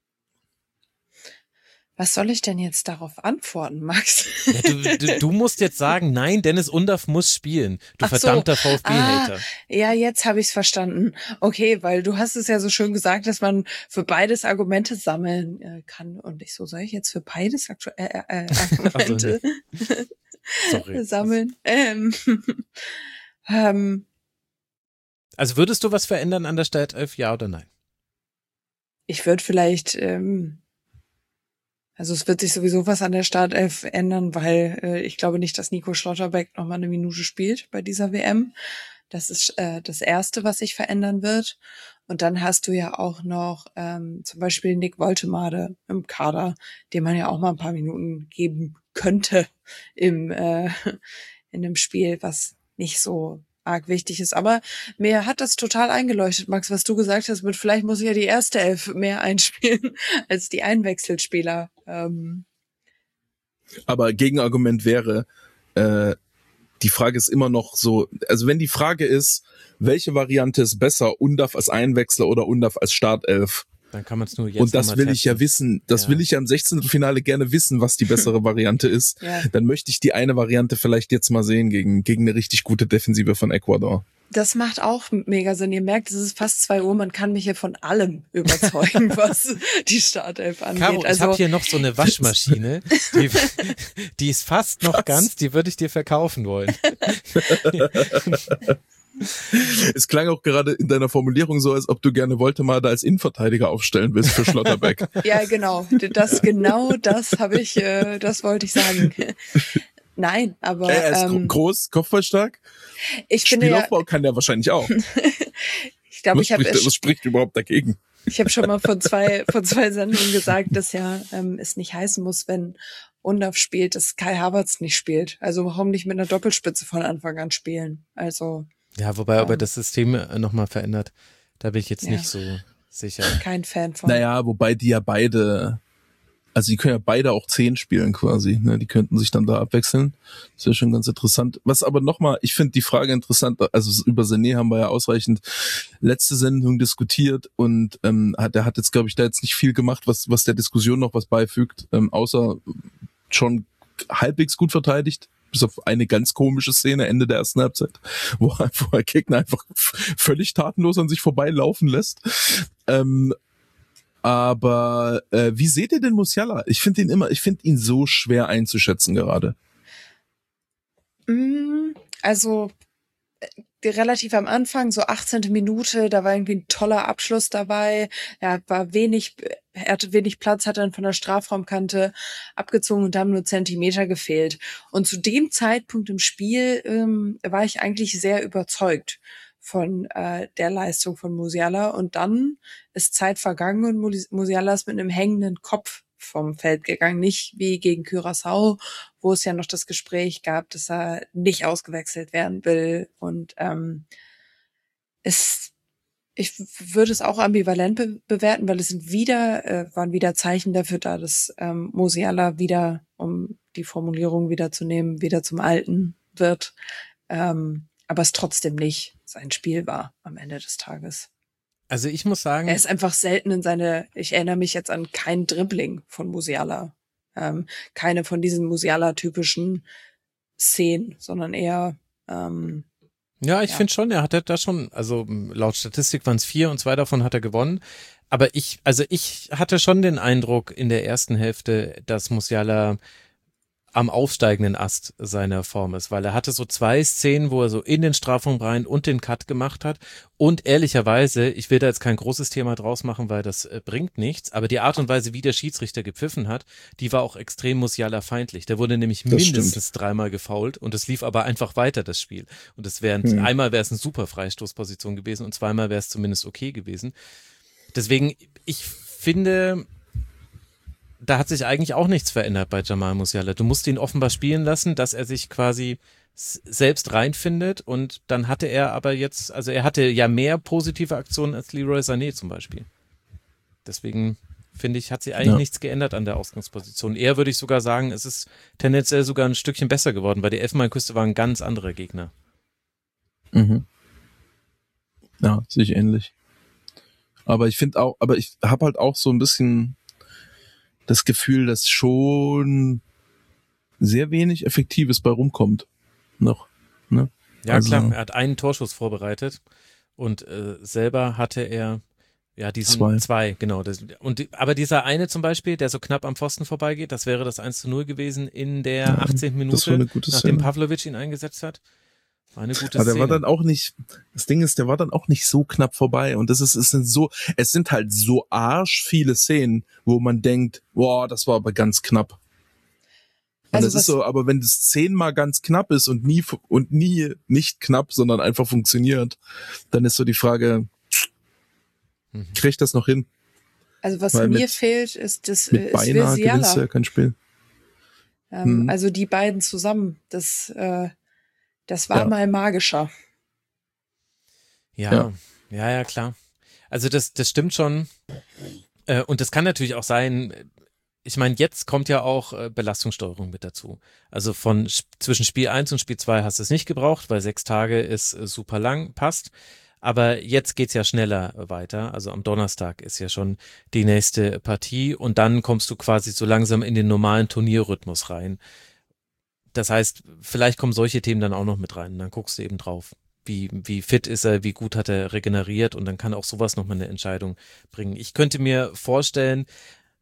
Was soll ich denn jetzt darauf antworten, Max? Ja, du, du, du musst jetzt sagen, nein, Dennis Undorf muss spielen, du Ach so. verdammter VfB-Hater. Ah, ja, jetzt habe ich es verstanden. Okay, weil du hast es ja so schön gesagt, dass man für beides Argumente sammeln äh, kann. Und ich so, soll ich jetzt für beides aktu- äh, äh, Argumente Sorry. sammeln? Ähm, ähm, Also würdest du was verändern an der Startelf, ja oder nein? ich würde vielleicht, ähm, also es wird sich sowieso was an der Startelf ändern, weil äh, ich glaube nicht, dass Nico Schlotterbeck noch mal eine Minute spielt bei dieser W M. Das ist äh, das Erste, was sich verändern wird. Und dann hast du ja auch noch ähm, zum Beispiel Nick Woltemade im Kader, dem man ja auch mal ein paar Minuten geben könnte im äh, in dem Spiel, was nicht so arg wichtig ist. Aber mir hat das total eingeleuchtet, Max, was du gesagt hast, mit vielleicht muss ich ja die erste Elf mehr einspielen als die Einwechselspieler. Ähm, Aber Gegenargument wäre, äh, die Frage ist immer noch so, also wenn die Frage ist, welche Variante ist besser, Undaf als Einwechsler oder Undaf als Startelf? Dann kann man es nur jetzt Und das noch mal will ich ja testen. wissen, das Ja. will ich ja im Sechzehntelfinale gerne wissen, was die bessere Variante ist. ja. Dann möchte ich die eine Variante vielleicht jetzt mal sehen gegen, gegen eine richtig gute Defensive von Ecuador. Das macht auch mega Sinn. Ihr merkt, es ist fast zwei Uhr, man kann mich hier von allem überzeugen, was die Startelf angeht. Caro, ich also habe hier noch so eine Waschmaschine, die, die ist fast noch ganz, die würde ich dir verkaufen wollen. Es klang auch gerade in deiner Formulierung so, als ob du gerne Woltemade als Innenverteidiger aufstellen willst für Schlotterbeck. Ja, genau. Das genau das habe ich, äh, das wollte ich sagen. Nein, aber Er ist ähm, groß, kopfballstark. ich finde ja, Spielaufbau kann der wahrscheinlich auch. ich glaube, Was ich habe spricht, was spricht überhaupt dagegen? ich habe schon mal von zwei von zwei Sendungen gesagt, dass ja ähm, es nicht heißen muss, wenn Undav spielt, dass Kai Havertz nicht spielt. Also warum nicht mit einer Doppelspitze von Anfang an spielen? Also Ja, wobei aber Ähm. das System nochmal verändert. Da bin ich jetzt Ja. nicht so sicher. kein Fan von. Naja, wobei die ja beide, also die können ja beide auch zehn spielen quasi, ne? Die könnten sich dann da abwechseln. Das wäre schon ganz interessant. Was aber nochmal, ich finde die Frage interessant, also über Sané haben wir ja ausreichend letzte Sendung diskutiert und ähm, hat, der hat jetzt, glaube ich, da jetzt nicht viel gemacht, was was der Diskussion noch was beifügt, ähm, außer schon halbwegs gut verteidigt. Bis auf eine ganz komische Szene Ende der ersten Halbzeit, wo einfach der Gegner einfach völlig tatenlos an sich vorbeilaufen lässt. Ähm, aber äh, wie seht ihr denn Musiala? Ich finde ihn immer, ich finde ihn so schwer einzuschätzen gerade. Mm, Also äh, relativ am Anfang, so achtzehnte Minute, da war irgendwie ein toller Abschluss dabei. Er war wenig, er hatte wenig Platz, hat dann von der Strafraumkante abgezogen und da haben nur Zentimeter gefehlt. Und zu dem Zeitpunkt im Spiel ähm, war ich eigentlich sehr überzeugt von äh, der Leistung von Musiala. Und dann ist Zeit vergangen und Mus- Musiala ist mit einem hängenden Kopf vom Feld gegangen. Nicht wie gegen Curaçao, wo es ja noch das Gespräch gab, dass er nicht ausgewechselt werden will. Und ähm, es, ich würde es auch ambivalent be- bewerten, weil es sind wieder, äh, waren wieder Zeichen dafür da, dass ähm, Musiala wieder, um die Formulierung wieder zu nehmen, wieder zum Alten wird. Ähm, aber es trotzdem nicht sein Spiel war am Ende des Tages. Also ich muss sagen, Er ist einfach selten in seine, ich erinnere mich jetzt an kein Dribbling von Musiala. Ähm, keine von diesen Musiala-typischen Szenen, sondern eher, ähm, ja, ich ja. finde schon, er hatte da schon, also m, laut Statistik waren es vier und zwei davon hat er gewonnen. Aber ich, also ich hatte schon den Eindruck in der ersten Hälfte, dass Musiala am aufsteigenden Ast seiner Form ist, weil er hatte so zwei Szenen, wo er so in den Strafraum rein und den Cut gemacht hat und ehrlicherweise, ich will da jetzt kein großes Thema draus machen, weil das äh, bringt nichts, aber die Art und Weise, wie der Schiedsrichter gepfiffen hat, die war auch extrem Musiala-feindlich. Der wurde nämlich Das mindestens stimmt. dreimal gefoult und es lief aber einfach weiter, das Spiel. Und es wären, hm. einmal wäre es eine super Freistoßposition gewesen und zweimal wäre es zumindest okay gewesen. Deswegen, ich finde, da hat sich eigentlich auch nichts verändert bei Jamal Musiala. Du musst ihn offenbar spielen lassen, dass er sich quasi s- selbst reinfindet und dann hatte er aber jetzt, also er hatte ja mehr positive Aktionen als Leroy Sané zum Beispiel. Deswegen finde ich, hat sich eigentlich Ja. nichts geändert an der Ausgangsposition. Eher würde ich sogar sagen, es ist tendenziell sogar ein Stückchen besser geworden, weil die Elfenbeinküste war ein ganz anderer Gegner. Mhm. Ja, sehe ich ähnlich. Aber ich finde auch, aber ich habe halt auch so ein bisschen das Gefühl, dass schon sehr wenig Effektives bei rumkommt. Noch. Ne? Ja, Also- klar, er hat einen Torschuss vorbereitet und äh, selber hatte er ja diesen Zwei. zwei, genau. Das, und die, aber dieser eine zum Beispiel, der so knapp am Pfosten vorbeigeht, das wäre das eins zu null gewesen in der Ja, achtzehnten das war Minute, eine gute nachdem Szene. Pavlovic ihn eingesetzt hat. War eine gute Aber der Szene. war dann auch nicht, das Ding ist, der war dann auch nicht so knapp vorbei. Und das ist, es sind so, es sind halt so arsch viele Szenen, wo man denkt, boah, das war aber ganz knapp. Und Also das was- ist so, aber wenn das zehnmal ganz knapp ist und nie, fu- und nie nicht knapp, sondern einfach funktioniert, dann ist so die Frage, Mhm. krieg ich das noch hin? also was Weil mir mit- fehlt, ist das Mit äh, ist beinahe gewinnst du ja Musiala. kein Spiel. Ähm, Mhm. Also die beiden zusammen, das, äh, das war Ja. mal magischer. Ja, Ja. ja, ja, klar. Also das, das stimmt schon. Äh, und das kann natürlich auch sein, ich meine, jetzt kommt ja auch äh, Belastungssteuerung mit dazu. Also von Sp- zwischen Spiel eins und Spiel zwei hast du es nicht gebraucht, weil sechs Tage ist äh, super lang, passt. Aber jetzt geht's ja schneller weiter. Also am Donnerstag ist ja schon die nächste Partie und dann kommst du quasi so langsam in den normalen Turnierrhythmus rein. Das heißt, vielleicht kommen solche Themen dann auch noch mit rein. Und dann guckst du eben drauf, wie, wie fit ist er, wie gut hat er regeneriert und dann kann auch sowas nochmal eine Entscheidung bringen. Ich könnte mir vorstellen,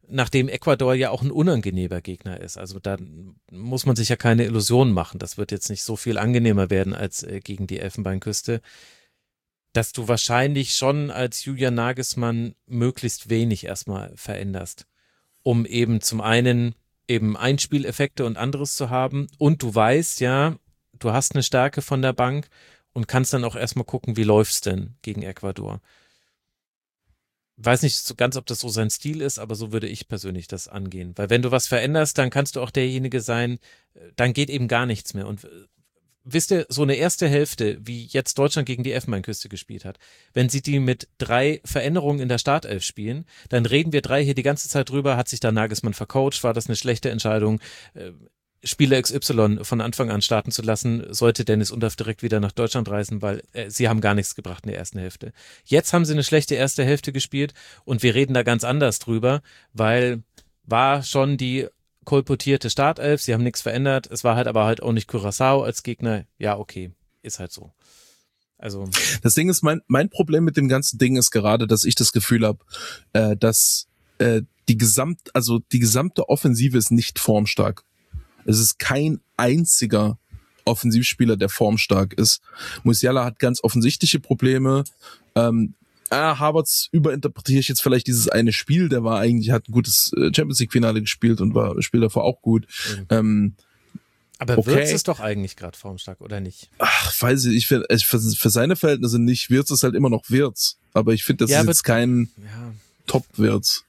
nachdem Ecuador ja auch ein unangenehmer Gegner ist. Also da muss man sich ja keine Illusionen machen. Das wird jetzt nicht so viel angenehmer werden als äh, gegen die Elfenbeinküste, dass du wahrscheinlich schon als Julian Nagelsmann möglichst wenig erstmal veränderst, um eben zum einen eben Einspieleffekte und anderes zu haben und du weißt ja, du hast eine Stärke von der Bank und kannst dann auch erstmal gucken, wie läuft's denn gegen Ecuador. Weiß nicht so ganz, ob das so sein Stil ist, aber so würde ich persönlich das angehen. Weil wenn du was veränderst, dann kannst du auch derjenige sein, dann geht eben gar nichts mehr. Und wisst ihr, so eine erste Hälfte, wie jetzt Deutschland gegen die Elfenbeinküste gespielt hat, wenn sie die mit drei Veränderungen in der Startelf spielen, dann reden wir drei hier die ganze Zeit drüber, hat sich da Nagelsmann vercoacht, war das eine schlechte Entscheidung, Spieler X Y von Anfang an starten zu lassen, sollte Dennis Undaff direkt wieder nach Deutschland reisen, weil äh, sie haben gar nichts gebracht in der ersten Hälfte. Jetzt haben sie eine schlechte erste Hälfte gespielt und wir reden da ganz anders drüber, weil war schon die kolportierte Startelf, sie haben nichts verändert, es war halt aber halt auch nicht Curaçao als Gegner, ja okay, ist halt so. Also das Ding ist, mein mein Problem mit dem ganzen Ding ist gerade, dass ich das Gefühl habe, äh, dass äh, die gesamt also die gesamte Offensive ist nicht formstark. Es ist kein einziger Offensivspieler, der formstark ist. Musiala hat ganz offensichtliche Probleme. Ähm, Ah, Havertz überinterpretiere ich jetzt vielleicht dieses eine Spiel, der war eigentlich, hat ein gutes Champions League Finale gespielt und war Spiel davor auch gut. Mhm. Ähm, Aber okay. Wirtz ist doch eigentlich gerade formstark, oder nicht? Ach, weiß ich, ich für, für, für seine Verhältnisse nicht. Wirtz ist halt immer noch Wirtz. Aber ich finde, das ja, ist jetzt kein ja. Top-Wirtz.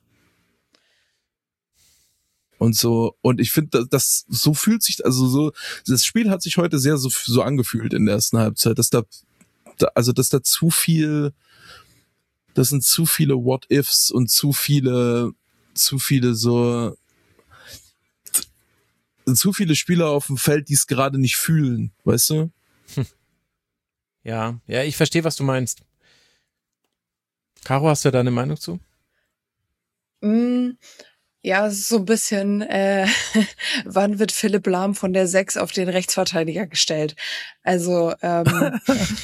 Und so, und ich finde, das, so fühlt sich, also so, das Spiel hat sich heute sehr so, so angefühlt in der ersten Halbzeit, dass da, da also, dass da zu viel, das sind zu viele What-Ifs und zu viele, zu viele so, zu viele Spieler auf dem Feld, die es gerade nicht fühlen, weißt du? Hm. Ja, ja, ich verstehe, was du meinst. Caro, hast du da eine Meinung zu? Mm, ja, so ein bisschen, äh, wann wird Philipp Lahm von der sechs auf den Rechtsverteidiger gestellt? Also, ähm,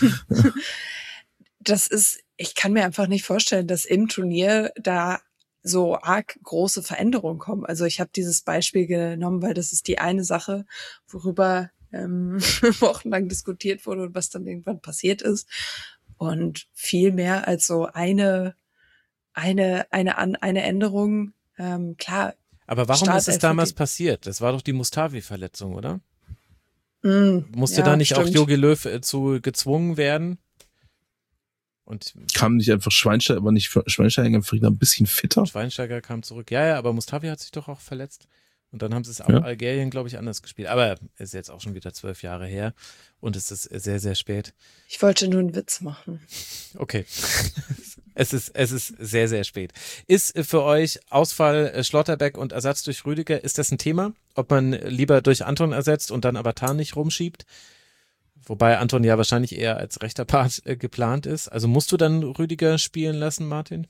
das ist, ich kann mir einfach nicht vorstellen, dass im Turnier da so arg große Veränderungen kommen. Also ich habe dieses Beispiel genommen, weil das ist die eine Sache, worüber ähm, wochenlang diskutiert wurde und was dann irgendwann passiert ist. Und viel mehr als so eine eine eine eine Änderung. Ähm, klar. Aber warum ist es damals passiert? Das war doch die Mustafi-Verletzung, oder? Mm, Musste ja, da nicht stimmt. auch Jogi Löw äh, zu gezwungen werden? Und kam nicht einfach Schweinsteiger, war nicht Schweinsteiger einfach ein bisschen fitter? Schweinsteiger kam zurück. Ja, ja, aber Mustafi hat sich doch auch verletzt. Und dann haben sie es auch Ja. Algerien, glaube ich, anders gespielt. Aber es ist jetzt auch schon wieder zwölf Jahre her und es ist sehr, sehr spät. Ich wollte nur einen Witz machen. Okay. Es ist, es ist sehr, sehr spät. Ist für euch Ausfall Schlotterbeck und Ersatz durch Rüdiger, ist das ein Thema? Ob man lieber durch Anton ersetzt und dann aber Tarn nicht rumschiebt? Wobei Anton ja wahrscheinlich eher als rechter Part äh, geplant ist. Also musst du dann Rüdiger spielen lassen, Martin?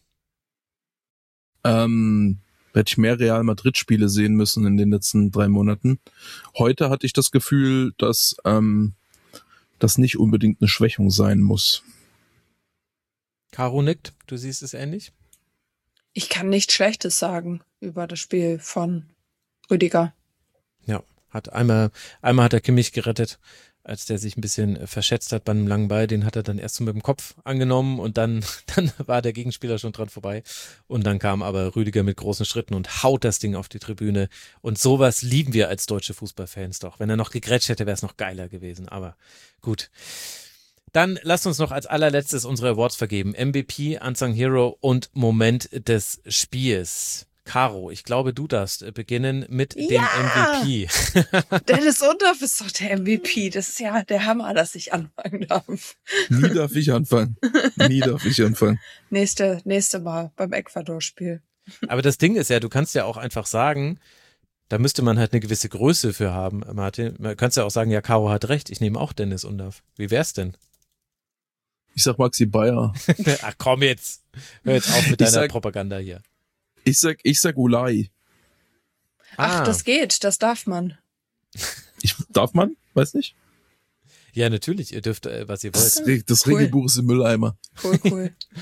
Ähm, hätte ich mehr Real Madrid-Spiele sehen müssen in den letzten drei Monaten. Heute hatte ich das Gefühl, dass ähm, das nicht unbedingt eine Schwächung sein muss. Caro nickt, du siehst es ähnlich? Ich kann nichts Schlechtes sagen über das Spiel von Rüdiger. Ja, hat einmal, einmal hat er Kimmich gerettet, als der sich ein bisschen verschätzt hat bei einem langen Ball, den hat er dann erst so mit dem Kopf angenommen und dann, dann war der Gegenspieler schon dran vorbei und dann kam aber Rüdiger mit großen Schritten und haut das Ding auf die Tribüne und sowas lieben wir als deutsche Fußballfans doch. Wenn er noch gegrätscht hätte, wäre es noch geiler gewesen, aber gut. Dann lasst uns noch als allerletztes unsere Awards vergeben. M V P, Unsung Hero und Moment des Spiels. Caro, ich glaube, du darfst beginnen mit dem Ja! M V P. Dennis Undaff ist doch der M V P. Das ist ja der Hammer, dass ich anfangen darf. Nie darf ich anfangen. Nie darf ich anfangen. Nächste, nächste Mal beim Ecuador-Spiel. Aber das Ding ist ja, du kannst ja auch einfach sagen, da müsste man halt eine gewisse Größe für haben, Martin. Man könnte ja auch sagen, ja, Caro hat recht, ich nehme auch Dennis Undaff. Wie wär's denn? Ich sag Maxi Bayer. Ach komm jetzt. Hör jetzt auf mit Ich deiner sag- Propaganda hier. Ich sag, ich sag Ulai. Ach, Ah. das geht, das darf man. Ich, darf man? Weiß nicht. Ja, natürlich, ihr dürft, äh, was ihr wollt. Das, das Cool. Regelbuch ist im Mülleimer. Cool, cool.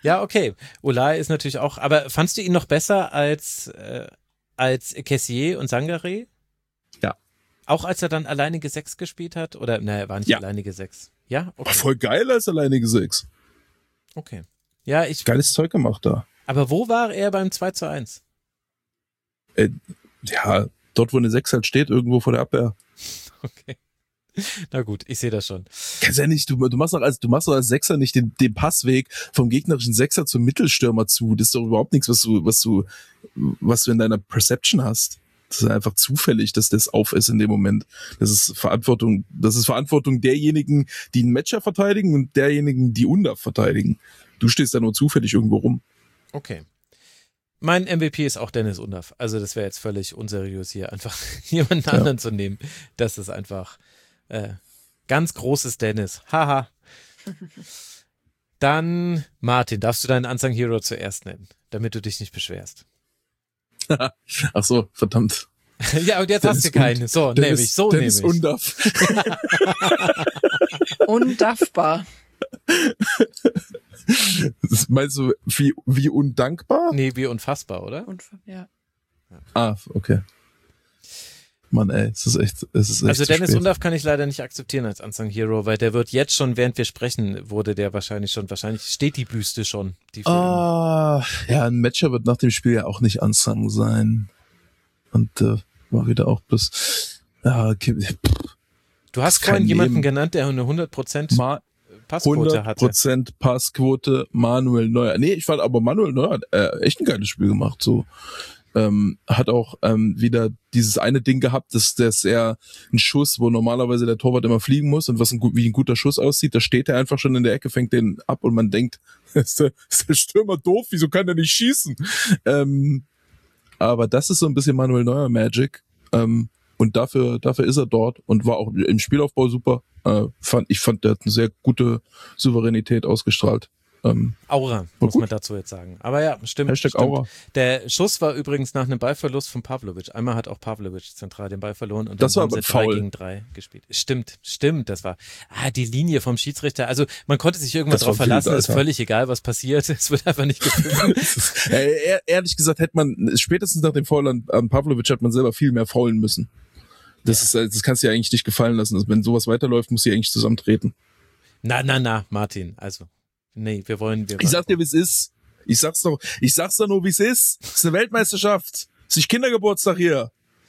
Ja, okay. Olay ist natürlich auch, aber fandst du ihn noch besser als, äh, als Kessier und Sangaré? Ja. Auch als er dann alleinige Sechs gespielt hat? Oder, naja, er war nicht Ja. alleinige Sechs. Ja? Okay. Ach, voll geil als alleinige Sechs. Okay. Ja, ich. Geiles Zeug gemacht da. Aber wo war er beim zwei zu eins? Äh, ja, dort, wo eine Sechs halt steht, irgendwo vor der Abwehr. Okay. Na gut, ich sehe das schon. Kannst ja nicht, du, du machst doch als, du machst doch als Sechser nicht den, den Passweg vom gegnerischen Sechser zum Mittelstürmer zu. Das ist doch überhaupt nichts, was du, was du, was du in deiner Perception hast. Das ist einfach zufällig, dass das auf ist in dem Moment. Das ist Verantwortung, das ist Verantwortung derjenigen, die einen Matcher verteidigen und derjenigen, die Undaf verteidigen. Du stehst da nur zufällig irgendwo rum. Okay. Mein M V P ist auch Dennis Undaf. Also das wäre jetzt völlig unseriös hier, einfach jemanden Ja. anderen zu nehmen. Das ist einfach äh, ganz großes Dennis. Haha. Dann Martin, darfst du deinen Unsung Hero zuerst nennen, damit du dich nicht beschwerst. Ach so, verdammt. Ja, und jetzt hast du keinen. So, nehme ich, so nehme Dennis ich. Undaf. Undaffbar. Das meinst du, wie, wie undankbar? Nee, wie unfassbar, oder? Und, ja. Ah, okay. Mann, ey, es ist echt, es ist echt Also zu Dennis spät. Undaf kann ich leider nicht akzeptieren als Unsung Hero, weil der wird jetzt schon, während wir sprechen, wurde der wahrscheinlich schon, wahrscheinlich steht die Büste schon. Die für ihn- Ah, ja, ein Matcher wird nach dem Spiel ja auch nicht unsung sein. Und äh, war wieder auch bloß, ja, okay, Du hast kein vorhin jemanden Leben. genannt, der eine hundert Prozent Ma- Passquote hundert hatte. Prozent Passquote, Manuel Neuer. Nee, ich fand aber Manuel Neuer hat äh, echt ein geiles Spiel gemacht. So ähm, hat auch ähm, wieder dieses eine Ding gehabt, dass dass er ein Schuss, wo normalerweise der Torwart immer fliegen muss und was ein, gut- wie ein guter Schuss aussieht, da steht er einfach schon in der Ecke, fängt den ab und man denkt, ist der, ist der Stürmer doof, wieso kann der nicht schießen? Ähm, aber das ist so ein bisschen Manuel Neuer Magic. Ähm, und dafür, dafür ist er dort und war auch im Spielaufbau super. Äh, fand, ich fand, der hat eine sehr gute Souveränität ausgestrahlt. Ähm, Aura, muss man dazu jetzt sagen. Aber ja, stimmt. Hashtag stimmt. Aura. Der Schuss war übrigens nach einem Ballverlust von Pavlovic. Einmal hat auch Pavlovic zentral den Ball verloren und dann Das war haben aber sie drei faul. gegen drei gespielt. Stimmt, stimmt, das war, ah, die Linie vom Schiedsrichter. Also man konnte sich irgendwas Das drauf war wild, verlassen, ist Alter. völlig egal, was passiert. Es wird einfach nicht gepfiffen. äh, ehr- ehrlich gesagt, hätte man, spätestens nach dem Foul an, an Pavlovic hat man selber viel mehr faulen müssen. Das ist, äh, das kannst du dir eigentlich nicht gefallen lassen. Also wenn sowas weiterläuft, muss sie eigentlich zusammentreten. Na, na, na, Martin, also, nee, wir wollen, wir Ich sag wollen. dir, wie es ist. Ich sag's doch, ich sag's doch nur, wie es ist. Es ist eine Weltmeisterschaft. Es ist nicht Kindergeburtstag hier.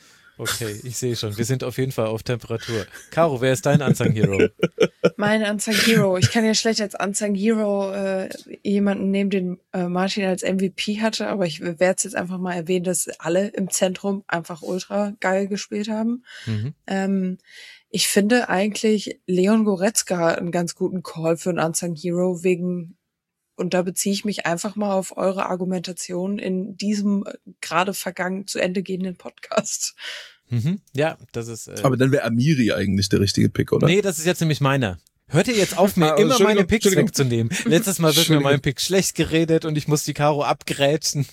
Okay, ich sehe schon, wir sind auf jeden Fall auf Temperatur. Caro, wer ist dein Unsung Hero? Mein Unsung Hero. Ich kann ja schlecht als Unsung Hero äh, jemanden nehmen, den äh, Martin als M V P hatte, aber ich werde es jetzt einfach mal erwähnen, dass alle im Zentrum einfach ultra geil gespielt haben. Mhm. Ähm, ich finde eigentlich Leon Goretzka einen ganz guten Call für einen Unsung Hero wegen, und da beziehe ich mich einfach mal auf eure Argumentation in diesem äh, gerade vergangen zu Ende gehenden Podcast. Mhm. Ja, das ist. Äh, Aber dann wäre Amiri eigentlich der richtige Pick, oder? Nee, das ist jetzt nämlich meiner. Hört ihr jetzt auf, mir Ah, immer Entschuldigung, meine Picks Entschuldigung. wegzunehmen? Letztes Mal wird mir Entschuldigung. mein Pick schlecht geredet und ich muss die Caro abgrätschen.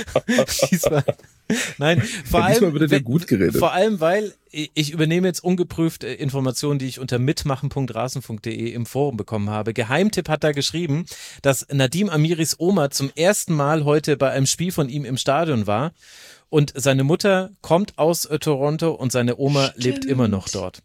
Diesmal. Nein, vor Ja, allem, diesmal wird dir wenn- gut geredet. vor allem, weil ich ich übernehme jetzt ungeprüft äh, Informationen, die ich unter mitmachen punkt rasen punkt de im Forum bekommen habe. Geheimtipp hat da geschrieben, dass Nadim Amiris Oma zum ersten Mal heute bei einem Spiel von ihm im Stadion war und seine Mutter kommt aus äh, Toronto und seine Oma lebt Stimmt. immer noch dort.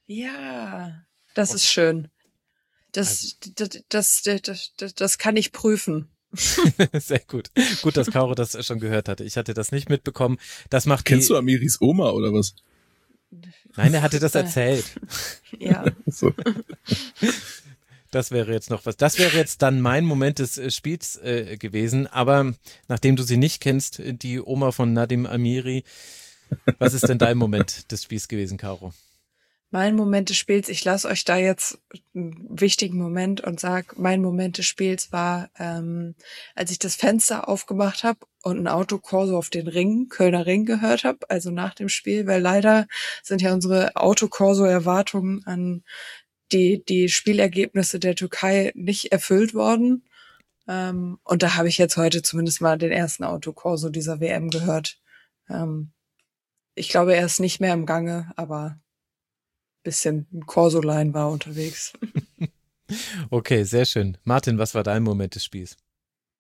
Ja, das ist schön. Das, das, das, das, das, das kann ich prüfen. Sehr gut. Gut, dass Caro das schon gehört hatte. Ich hatte das nicht mitbekommen. Das macht Kennst die, du Amiris Oma oder was? Nein, er hatte das erzählt. Ja. So. Das wäre jetzt noch was. Das wäre jetzt dann mein Moment des äh, Spiels äh, gewesen. Aber nachdem du sie nicht kennst, äh, die Oma von Nadim Amiri, was ist denn dein Moment des Spiels gewesen, Caro? Mein Moment des Spiels, ich lasse euch da jetzt einen wichtigen Moment und sag, mein Moment des Spiels war, ähm, als ich das Fenster aufgemacht habe und ein Autokorso auf den Ring, Kölner Ring gehört habe, also nach dem Spiel, weil leider sind ja unsere Autokorso-Erwartungen an die die Spielergebnisse der Türkei nicht erfüllt worden. Ähm, und da habe ich jetzt heute zumindest mal den ersten Autokorso dieser W M gehört. Ähm, ich glaube, er ist nicht mehr im Gange, aber bisschen Corso-Line war unterwegs. Okay, sehr schön. Martin, was war dein Moment des Spiels?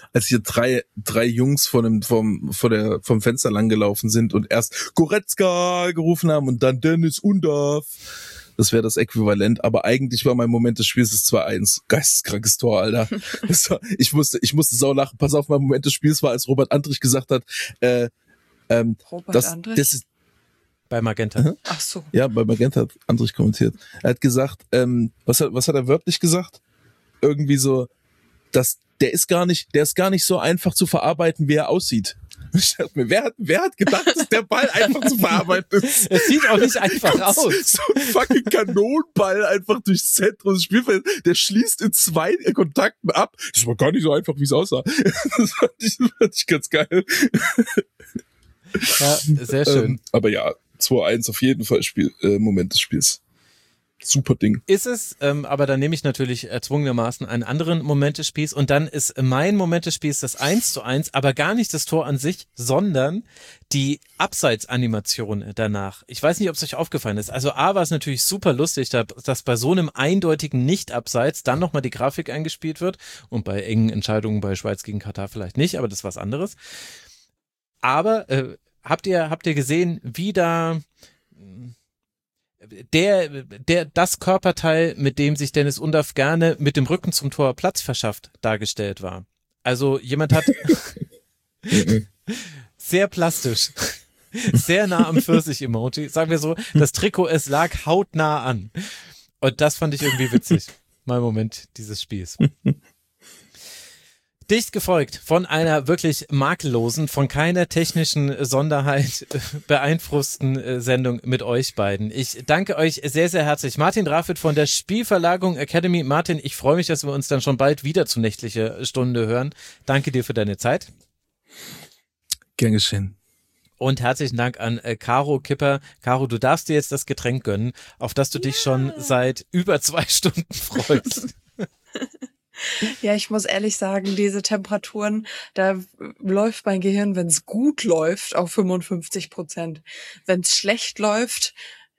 als hier drei drei Jungs vor dem vom vor der vom Fenster langgelaufen sind und erst Goretzka gerufen haben und dann Dennis Undav. Das wäre das Äquivalent, aber eigentlich war mein Moment des Spiels das zwei eins. Geisteskrankes Tor, Alter. Das war, ich musste ich musste sau lachen. Pass auf, mein Moment des Spiels war, als Robert Andrich gesagt hat, äh, ähm, Robert das, Andrich? das ist Bei Magenta. Ach so. Ja, bei Magenta hat Andrich kommentiert. Er hat gesagt, ähm, was hat, was hat er wörtlich gesagt? Irgendwie so, dass der ist gar nicht, der ist gar nicht so einfach zu verarbeiten, wie er aussieht. Ich dachte mir, wer hat, wer hat gedacht, dass der Ball einfach zu verarbeiten ist? Es sieht auch nicht einfach aus. So ein fucking Kanonenball einfach durchs Zentrum des Spielfelds. Der schließt in zwei Kontakten ab. Das war gar nicht so einfach, wie es aussah. Das fand ich, fand ich ganz geil. Ja, sehr schön. Ähm, aber ja, zwei eins auf jeden Fall Spiel, äh, Moment des Spiels. Super Ding. Ist es, ähm, aber dann nehme ich natürlich erzwungenermaßen einen anderen Moment des Spiels und dann ist mein Moment des Spiels das eins zu eins, aber gar nicht das Tor an sich, sondern die Abseitsanimation danach. Ich weiß nicht, ob es euch aufgefallen ist. Also A war es natürlich super lustig, dass bei so einem eindeutigen Nicht-Abseits dann nochmal die Grafik eingespielt wird und bei engen Entscheidungen bei Schweiz gegen Katar vielleicht nicht, aber das ist was anderes. Aber äh, habt ihr habt ihr gesehen, wie da der der das Körperteil, mit dem sich Dennis Undav gerne mit dem Rücken zum Tor Platz verschafft, dargestellt war? Also jemand hat sehr plastisch, sehr nah am Pfirsich-Emoji, sagen wir so, das Trikot, es lag hautnah an. Und das fand ich irgendwie witzig. Mein Moment dieses Spiels. Dicht gefolgt von einer wirklich makellosen, von keiner technischen Sonderheit beeinflussten Sendung mit euch beiden. Ich danke euch sehr, sehr herzlich. Martin Rafit von der Spielverlagerung Academy. Martin, ich freue mich, dass wir uns dann schon bald wieder zu nächtlicher Stunde hören. Danke dir für deine Zeit. Gern geschehen. Und herzlichen Dank an äh, Caro Kipper. Caro, du darfst dir jetzt das Getränk gönnen, auf das du dich schon seit über zwei Stunden freust. Ja, ich muss ehrlich sagen, diese Temperaturen, da läuft mein Gehirn, wenn es gut läuft, auf fünfundfünfzig Prozent. Wenn es schlecht läuft,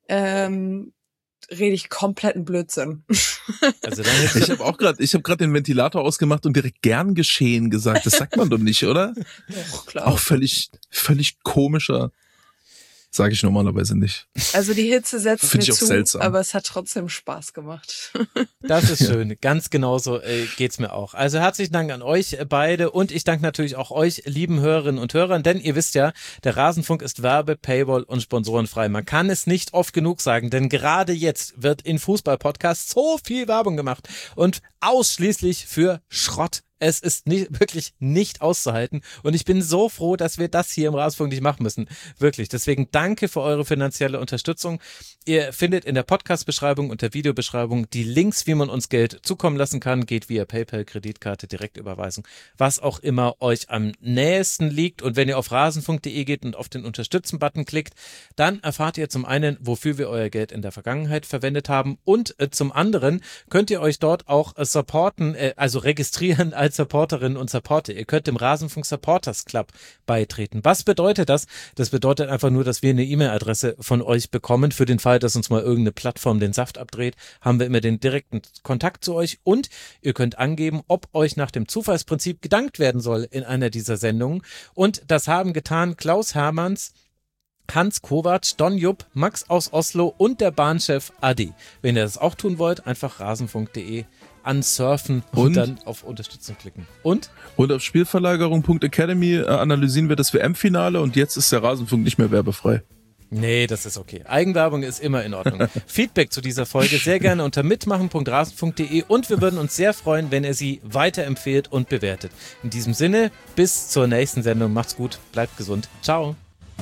ähm, rede ich kompletten Blödsinn. Also dann hätte ich habe auch gerade, ich habe gerade den Ventilator ausgemacht und direkt gern geschehen gesagt. Das sagt man doch nicht, oder? Doch, klar. Auch völlig, völlig komischer. Sage ich normalerweise nicht. Also die Hitze setzt Find mir ich auch zu, seltsam. aber es hat trotzdem Spaß gemacht. Das ist schön. Ganz genauso äh, geht's mir auch. Also herzlichen Dank an euch beide und ich danke natürlich auch euch, lieben Hörerinnen und Hörern, denn ihr wisst ja, der Rasenfunk ist Werbe-, Paywall- und sponsorenfrei. Man kann es nicht oft genug sagen, denn gerade jetzt wird in Fußball-Podcasts so viel Werbung gemacht und ausschließlich für Schrott. Es ist nicht, wirklich nicht auszuhalten und ich bin so froh, dass wir das hier im Rasenfunk nicht machen müssen. Wirklich. Deswegen danke für eure finanzielle Unterstützung. Ihr findet in der Podcast-Beschreibung und der Videobeschreibung die Links, wie man uns Geld zukommen lassen kann. Geht via PayPal, Kreditkarte, Direktüberweisung, was auch immer euch am nächsten liegt. Und wenn ihr auf rasenfunk punkt de geht und auf den Unterstützen-Button klickt, dann erfahrt ihr zum einen, wofür wir euer Geld in der Vergangenheit verwendet haben und äh, zum anderen könnt ihr euch dort auch äh, supporten, äh, also registrieren als Supporterinnen und Supporter. Ihr könnt dem Rasenfunk Supporters Club beitreten. Was bedeutet das? Das bedeutet einfach nur, dass wir eine E-Mail-Adresse von euch bekommen. Für den Fall, dass uns mal irgendeine Plattform den Saft abdreht, haben wir immer den direkten Kontakt zu euch und ihr könnt angeben, ob euch nach dem Zufallsprinzip gedankt werden soll in einer dieser Sendungen. Und das haben getan Klaus Hermanns, Hans Kovac, Don Jupp, Max aus Oslo und der Bahnchef Adi. Wenn ihr das auch tun wollt, einfach rasenfunk punkt de ansurfen und, und dann auf Unterstützung klicken. Und? Und auf Spielverlagerung punkt academy äh, analysieren wir das W M-Finale und jetzt ist der Rasenfunk nicht mehr werbefrei. Nee, das ist okay. Eigenwerbung ist immer in Ordnung. Feedback zu dieser Folge sehr gerne unter mitmachen punkt rasenfunk punkt de und wir würden uns sehr freuen, wenn ihr sie weiterempfehlt und bewertet. In diesem Sinne, bis zur nächsten Sendung. Macht's gut, bleibt gesund. Ciao.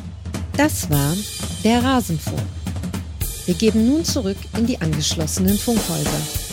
Das war der Rasenfunk. Wir geben nun zurück in die angeschlossenen Funkhäuser.